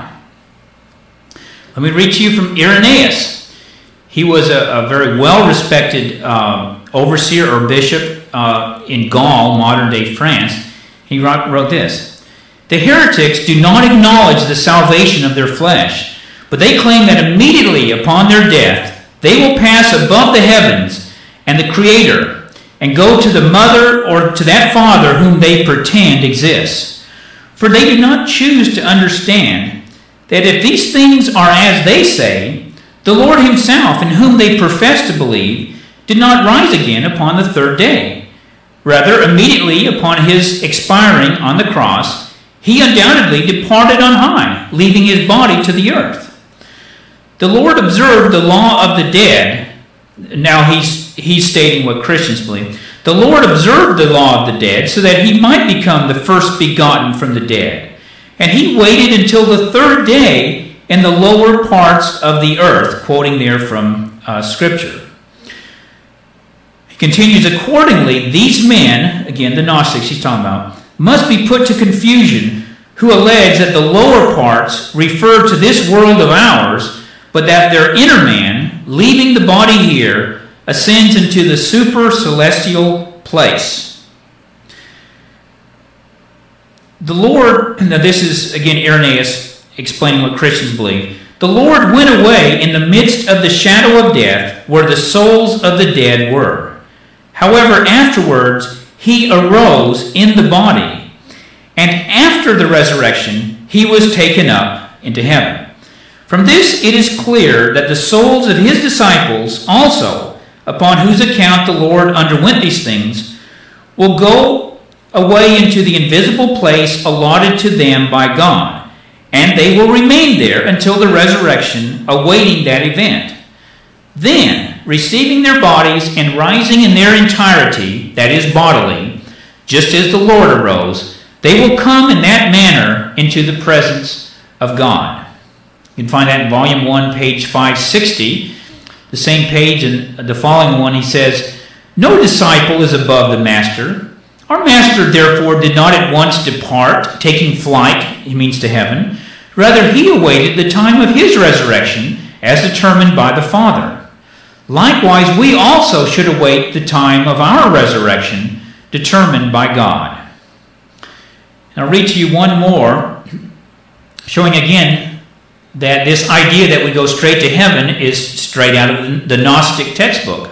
Let me read to you from Irenaeus. He was a very well-respected overseer or bishop in Gaul, modern-day France. He wrote this. The heretics do not acknowledge the salvation of their flesh, but they claim that immediately upon their death, they will pass above the heavens and the Creator and go to the mother or to that father whom they pretend exists. For they do not choose to understand that if these things are as they say, the Lord himself, in whom they profess to believe, did not rise again upon the third day. Rather, immediately upon his expiring on the cross, he undoubtedly departed on high, leaving his body to the earth. The Lord observed the law of the dead. Now he's stating what Christians believe. The Lord observed the law of the dead so that he might become the first begotten from the dead. And he waited until the third day in the lower parts of the earth, quoting there from Scripture. He continues, accordingly, these men, again the Gnostics he's talking about, must be put to confusion, who allege that the lower parts refer to this world of ours, but that their inner man, leaving the body here, ascends into the super celestial place. The Lord, now this is again Irenaeus explaining what Christians believe. The Lord went away in the midst of the shadow of death, where the souls of the dead were. However, afterwards he arose in the body, and after the resurrection he was taken up into heaven. From this it is clear that the souls of his disciples also, upon whose account the Lord underwent these things, will go away into the invisible place allotted to them by God, and they will remain there until the resurrection, awaiting that event. Then, receiving their bodies and rising in their entirety, that is bodily, just as the Lord arose, they will come in that manner into the presence of God. You can find that in Volume 1, page 560. The same page and the following one, he says, no disciple is above the master. Our master, therefore, did not at once depart, taking flight, he means to heaven. Rather, he awaited the time of his resurrection, as determined by the Father. Likewise, we also should await the time of our resurrection, determined by God. And I'll read to you one more, showing again that this idea that we go straight to heaven is straight out of the Gnostic textbook.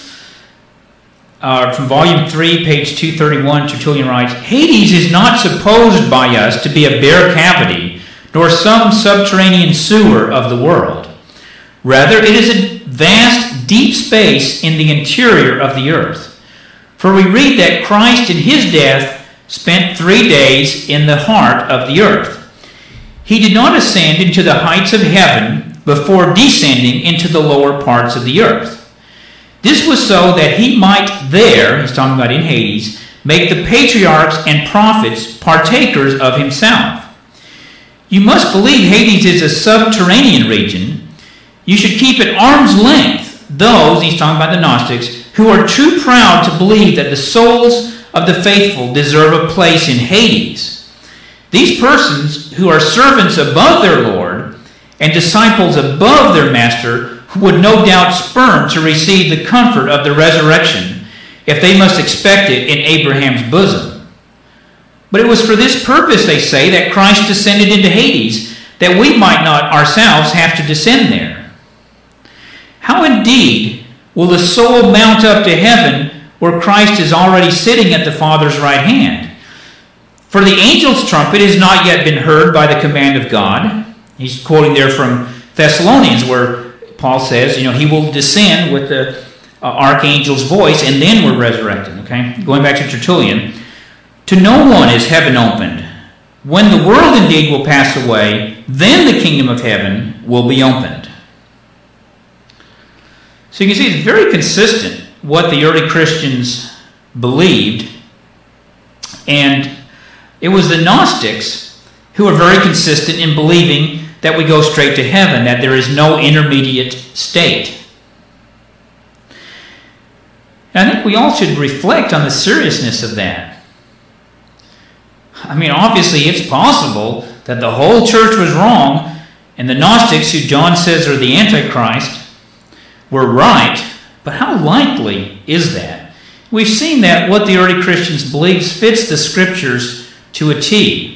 From Volume 3, page 231, Tertullian writes, Hades is not supposed by us to be a bare cavity, nor some subterranean sewer of the world. Rather, it is a vast, deep space in the interior of the earth. For we read that Christ in his death spent 3 days in the heart of the earth. He did not ascend into the heights of heaven before descending into the lower parts of the earth. This was so that he might there, he's talking about in Hades, make the patriarchs and prophets partakers of himself. You must believe Hades is a subterranean region. You should keep at arm's length those, he's talking about the Gnostics, who are too proud to believe that the souls of the faithful deserve a place in Hades. These persons who are servants above their Lord and disciples above their master would no doubt spurn to receive the comfort of the resurrection if they must expect it in Abraham's bosom. But it was for this purpose, they say, that Christ descended into Hades, that we might not ourselves have to descend there. How indeed will the soul mount up to heaven where Christ is already sitting at the Father's right hand? For the angel's trumpet has not yet been heard by the command of God. He's quoting there from Thessalonians, where Paul says, he will descend with the archangel's voice, and then we're resurrected. Okay, going back to Tertullian. To no one is heaven opened. When the world indeed will pass away, then the kingdom of heaven will be opened. So you can see it's very consistent what the early Christians believed. And it was the Gnostics who were very consistent in believing that we go straight to heaven, that there is no intermediate state. And I think we all should reflect on the seriousness of that. I mean, obviously it's possible that the whole church was wrong and the Gnostics, who John says are the Antichrist, were right, but how likely is that? We've seen that what the early Christians believed fits the Scriptures to a T.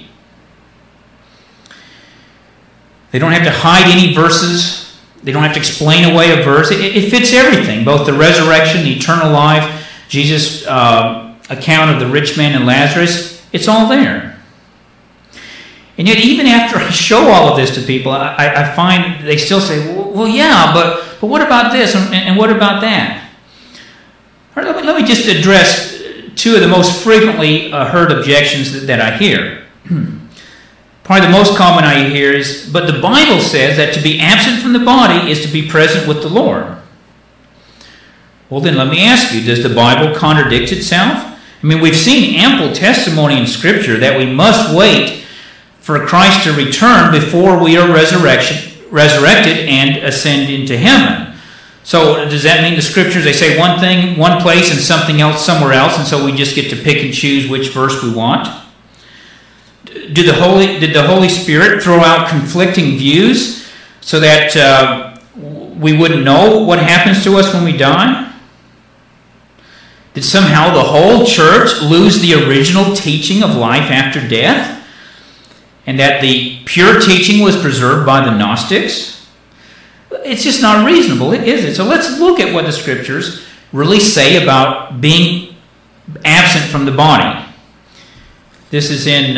They don't have to hide any verses. They don't have to explain away a verse. It fits everything, both the resurrection, the eternal life, Jesus' account of the rich man and Lazarus. It's all there. And yet, even after I show all of this to people, I find they still say, well, yeah, but what about this and what about that? All right, let me just address two of the most frequently heard objections that I hear. Probably the most common I hear is, but the Bible says that to be absent from the body is to be present with the Lord. Well, then let me ask you, does the Bible contradict itself? I mean, we've seen ample testimony in Scripture that we must wait for Christ to return before we are resurrected and ascend into heaven. So does that mean the Scriptures, they say one thing, one place, and something else somewhere else, and so we just get to pick and choose which verse we want? Did the Holy Spirit throw out conflicting views so that we wouldn't know what happens to us when we die? Did somehow the whole church lose the original teaching of life after death? And that the pure teaching was preserved by the Gnostics? It's just not reasonable, is it? So let's look at what the Scriptures really say about being absent from the body. This is in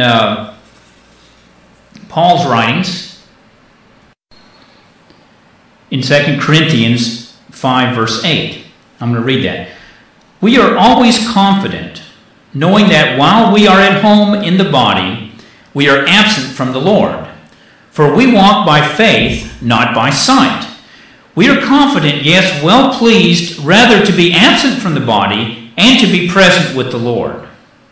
Paul's writings in 2 Corinthians 5, verse 8. I'm going to read that. We are always confident, knowing that while we are at home in the body, we are absent from the Lord. For we walk by faith, not by sight. We are confident, yes, well pleased, rather to be absent from the body and to be present with the Lord.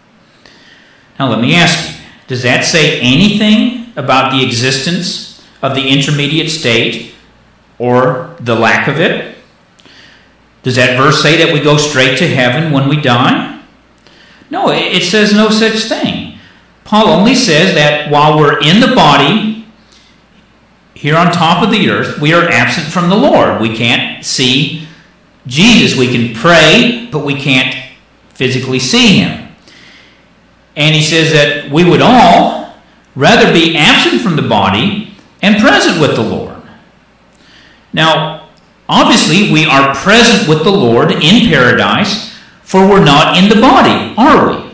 Now let me ask you, does that say anything about the existence of the intermediate state or the lack of it? Does that verse say that we go straight to heaven when we die? No, it says no such thing. Paul only says that while we're in the body, here on top of the earth, we are absent from the Lord. We can't see Jesus. We can pray, but we can't physically see Him. And he says that we would all rather be absent from the body and present with the Lord. Now, obviously, we are present with the Lord in paradise, for we're not in the body, are we?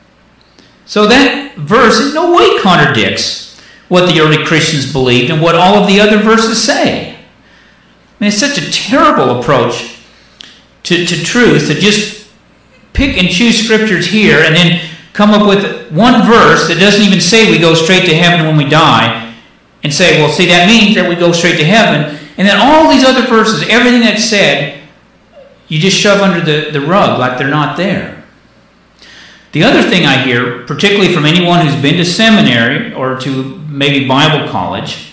So that verse in no way contradicts what the early Christians believed and what all of the other verses say. I mean, it's such a terrible approach to truth to just pick and choose Scriptures here and then come up with one verse that doesn't even say we go straight to heaven when we die and say, well, see, that means that we go straight to heaven. And then all these other verses, everything that's said, you just shove under the rug like they're not there. The other thing I hear, particularly from anyone who's been to seminary or to maybe Bible college,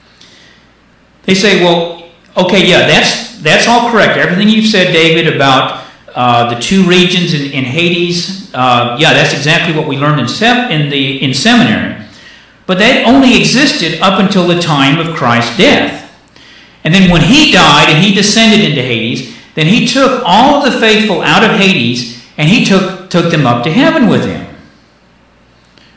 they say, well, okay, yeah, that's all correct. Everything you've said, David, about the two regions in Hades, yeah, that's exactly what we learned in seminary. But that only existed up until the time of Christ's death. And then when He died and He descended into Hades, then He took all of the faithful out of Hades and He took them up to heaven with Him.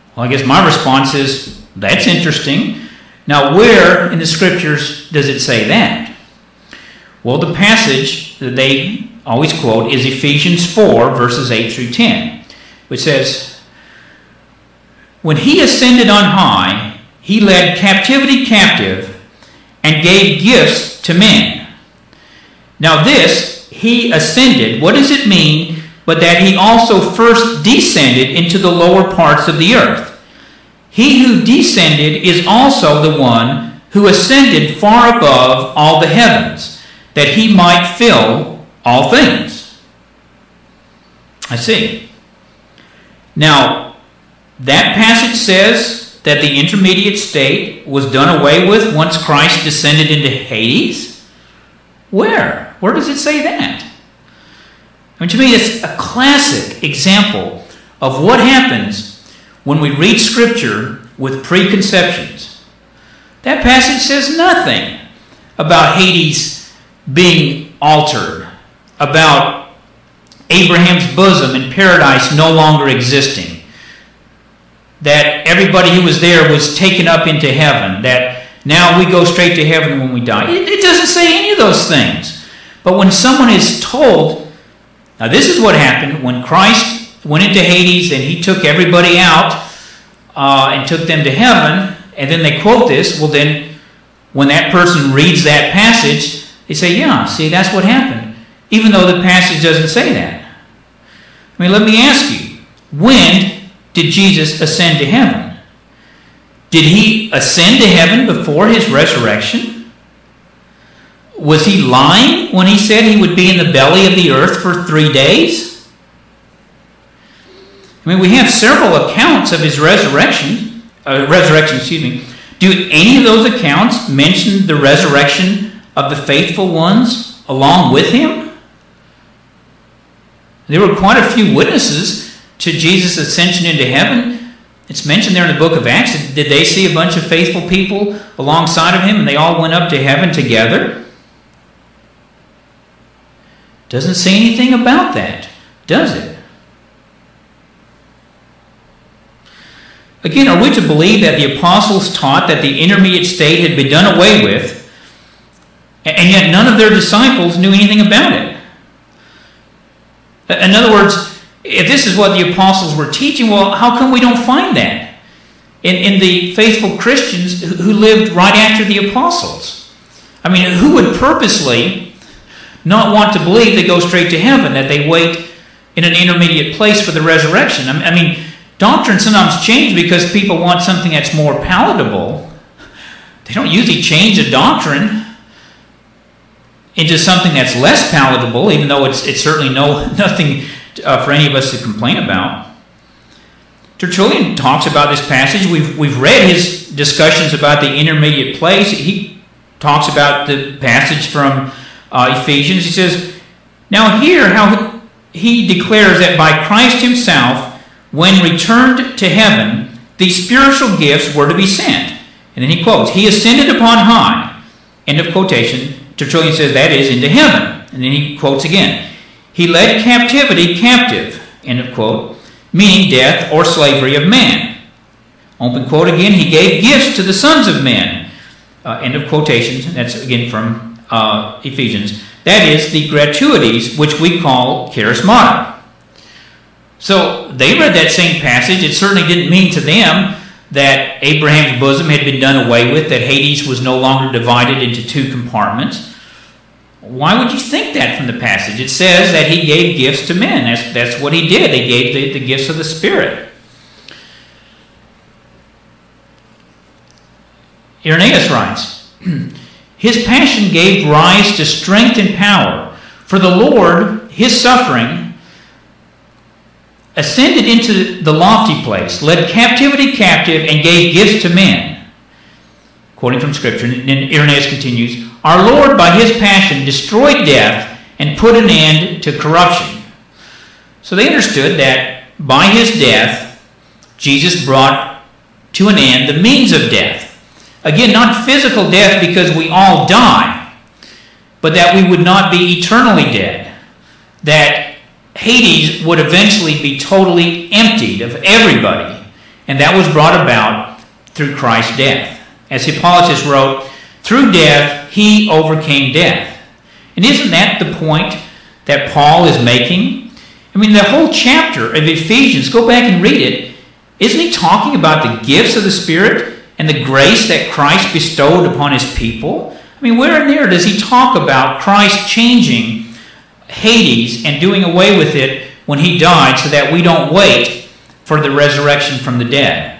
Well, I guess my response is, that's interesting. Now, where in the Scriptures does it say that? Well, the passage that they always quote is Ephesians 4, verses 8 through 10, which says, when he ascended on high, he led captivity captive and gave gifts to men. Now this, he ascended, what does it mean but that he also first descended into the lower parts of the earth? He who descended is also the one who ascended far above all the heavens, that he might fill all things. I see. Now, that passage says that the intermediate state was done away with once Christ descended into Hades? Where? Where does it say that? I mean, to me, it's a classic example of what happens when we read Scripture with preconceptions. That passage says nothing about Hades being altered, about Abraham's bosom in paradise no longer existing, that everybody who was there was taken up into heaven, that now we go straight to heaven when we die. It doesn't say any of those things. But when someone is told, now this is what happened when Christ went into Hades and he took everybody out and took them to heaven, and then they quote this, well then, when that person reads that passage, they say, yeah, see, that's what happened, even though the passage doesn't say that. I mean, let me ask you, when did Jesus ascend to heaven? Did he ascend to heaven before his resurrection? Was he lying when he said he would be in the belly of the earth for 3 days? I mean, we have several accounts of his resurrection. Do any of those accounts mention the resurrection of the faithful ones along with him? There were quite a few witnesses to Jesus' ascension into heaven. It's mentioned there in the book of Acts. Did they see a bunch of faithful people alongside of him and they all went up to heaven together? Doesn't say anything about that, does it? Again, are we to believe that the apostles taught that the intermediate state had been done away with, and yet none of their disciples knew anything about it? In other words, if this is what the apostles were teaching, well, how come we don't find that in the faithful Christians who lived right after the apostles? I mean, who would purposely not want to believe they go straight to heaven, that they wait in an intermediate place for the resurrection? I mean, doctrine sometimes changes because people want something that's more palatable. They don't usually change a doctrine into something that's less palatable, even though it's certainly nothing for any of us to complain about. Tertullian talks about this passage. We've read his discussions about the intermediate place. He talks about the passage from Ephesians. He says, now here how he declares that by Christ himself, when returned to heaven, these spiritual gifts were to be sent. And then he quotes, he ascended upon high. End of quotation. Tertullian says that is into heaven. And then he quotes again. He led captivity captive. End of quote. Meaning death or slavery of man. Open quote again. He gave gifts to the sons of men. End of quotation. That's again from Ephesians. That is the gratuities which we call charismata. So they read that same passage. It certainly didn't mean to them that Abraham's bosom had been done away with, that Hades was no longer divided into 2 compartments. Why would you think that from the passage? It says that he gave gifts to men. That's what he did. They gave the gifts of the Spirit. Irenaeus writes, his passion gave rise to strength and power. For the Lord, his suffering, ascended into the lofty place, led captivity captive, and gave gifts to men. Quoting from Scripture, and Irenaeus continues, our Lord by his passion destroyed death and put an end to corruption. So they understood that by his death, Jesus brought to an end the means of death. Again, not physical death because we all die, but that we would not be eternally dead. That Hades would eventually be totally emptied of everybody, and that was brought about through Christ's death. As Hippolytus wrote, through death he overcame death. And isn't that the point that Paul is making? I mean, the whole chapter of Ephesians, go back and read it, isn't he talking about the gifts of the Spirit and the grace that Christ bestowed upon his people? I mean, where in there does he talk about Christ changing Hades and doing away with it when he died so that we don't wait for the resurrection from the dead?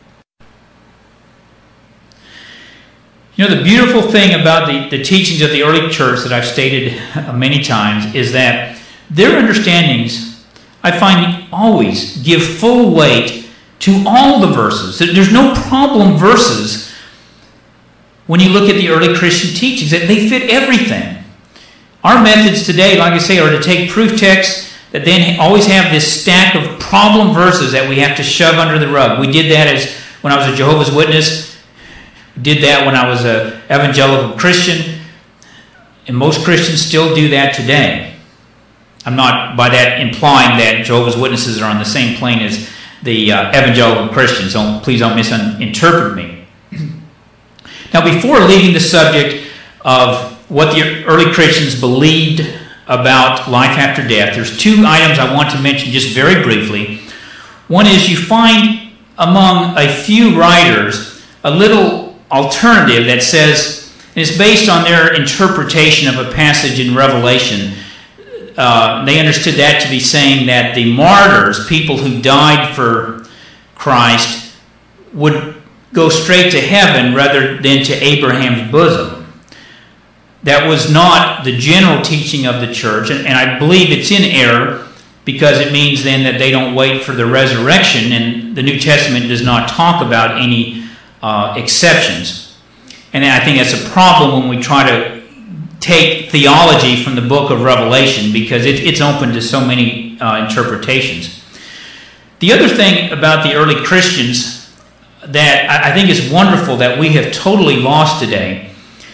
You know, the beautiful thing about the teachings of the early church that I've stated many times is that their understandings, I find, always give full weight to all the verses. There's no problem verses when you look at the early Christian teachings. They fit everything. Our methods today, like I say, are to take proof texts that then always have this stack of problem verses that we have to shove under the rug. We did that when I was a Jehovah's Witness. Did that when I was an evangelical Christian, and most Christians still do that today. I'm not by that implying that Jehovah's Witnesses are on the same plane as the evangelical Christians, so please don't misinterpret me. Now, before leaving the subject of what the early Christians believed about life after death, there's two items I want to mention just very briefly. One is you find among a few writers a little alternative that says, and it's based on their interpretation of a passage in Revelation. They understood that to be saying that the martyrs, people who died for Christ, would go straight to heaven rather than to Abraham's bosom. That was not the general teaching of the church, and I believe it's in error because it means then that they don't wait for the resurrection, and the New Testament does not talk about any exceptions. And I think that's a problem when we try to take theology from the book of Revelation because it's open to so many interpretations. The other thing about the early Christians that I think is wonderful that we have totally lost today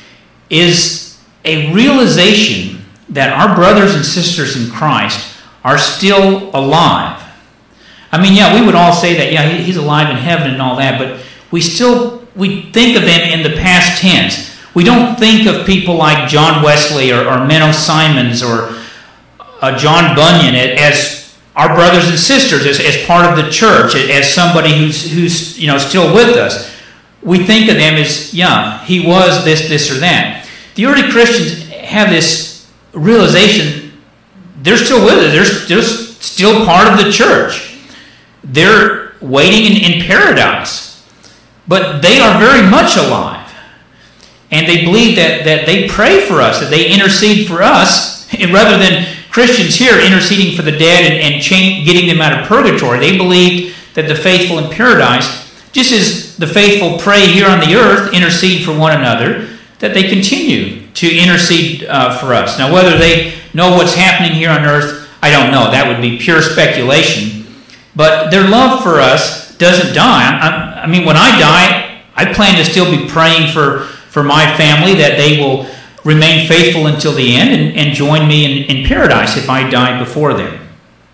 is a realization that our brothers and sisters in Christ are still alive. I mean, yeah, we would all say that, yeah, he's alive in heaven and all that, but we think of them in the past tense. We don't think of people like John Wesley or Menno Simons or John Bunyan as our brothers and sisters, as part of the church, as somebody who's still with us. We think of them as, yeah, he was this or that. The early Christians have this realization they're still with us. They're still part of the church. They're waiting in paradise. But they are very much alive. And they believe that they pray for us, that they intercede for us. And rather than Christians here interceding for the dead and getting them out of purgatory, they believed that the faithful in paradise, just as the faithful pray here on the earth, intercede for one another, that they continue to intercede for us. Now, whether they know what's happening here on earth, I don't know. That would be pure speculation. But their love for us doesn't die. I mean, when I die, I plan to still be praying for my family that they will remain faithful until the end and join me in paradise if I die before them.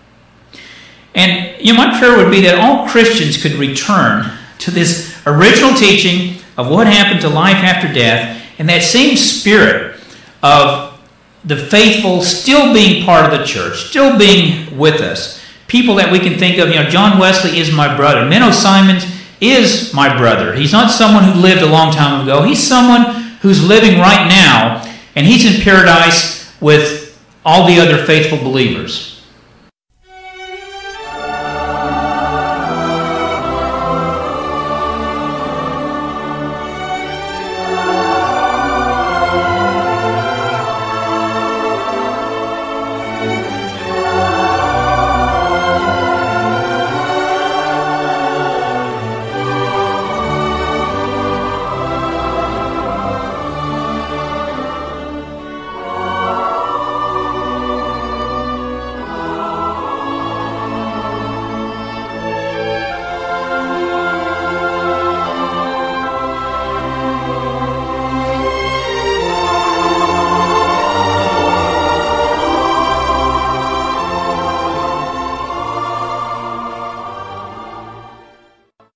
And my prayer would be that all Christians could return to this original teaching of what happened to life after death and that same spirit of the faithful still being part of the church, still being with us. People that we can think of, John Wesley is my brother. Menno Simons is my brother. He's not someone who lived a long time ago. He's someone who's living right now, and he's in paradise with all the other faithful believers.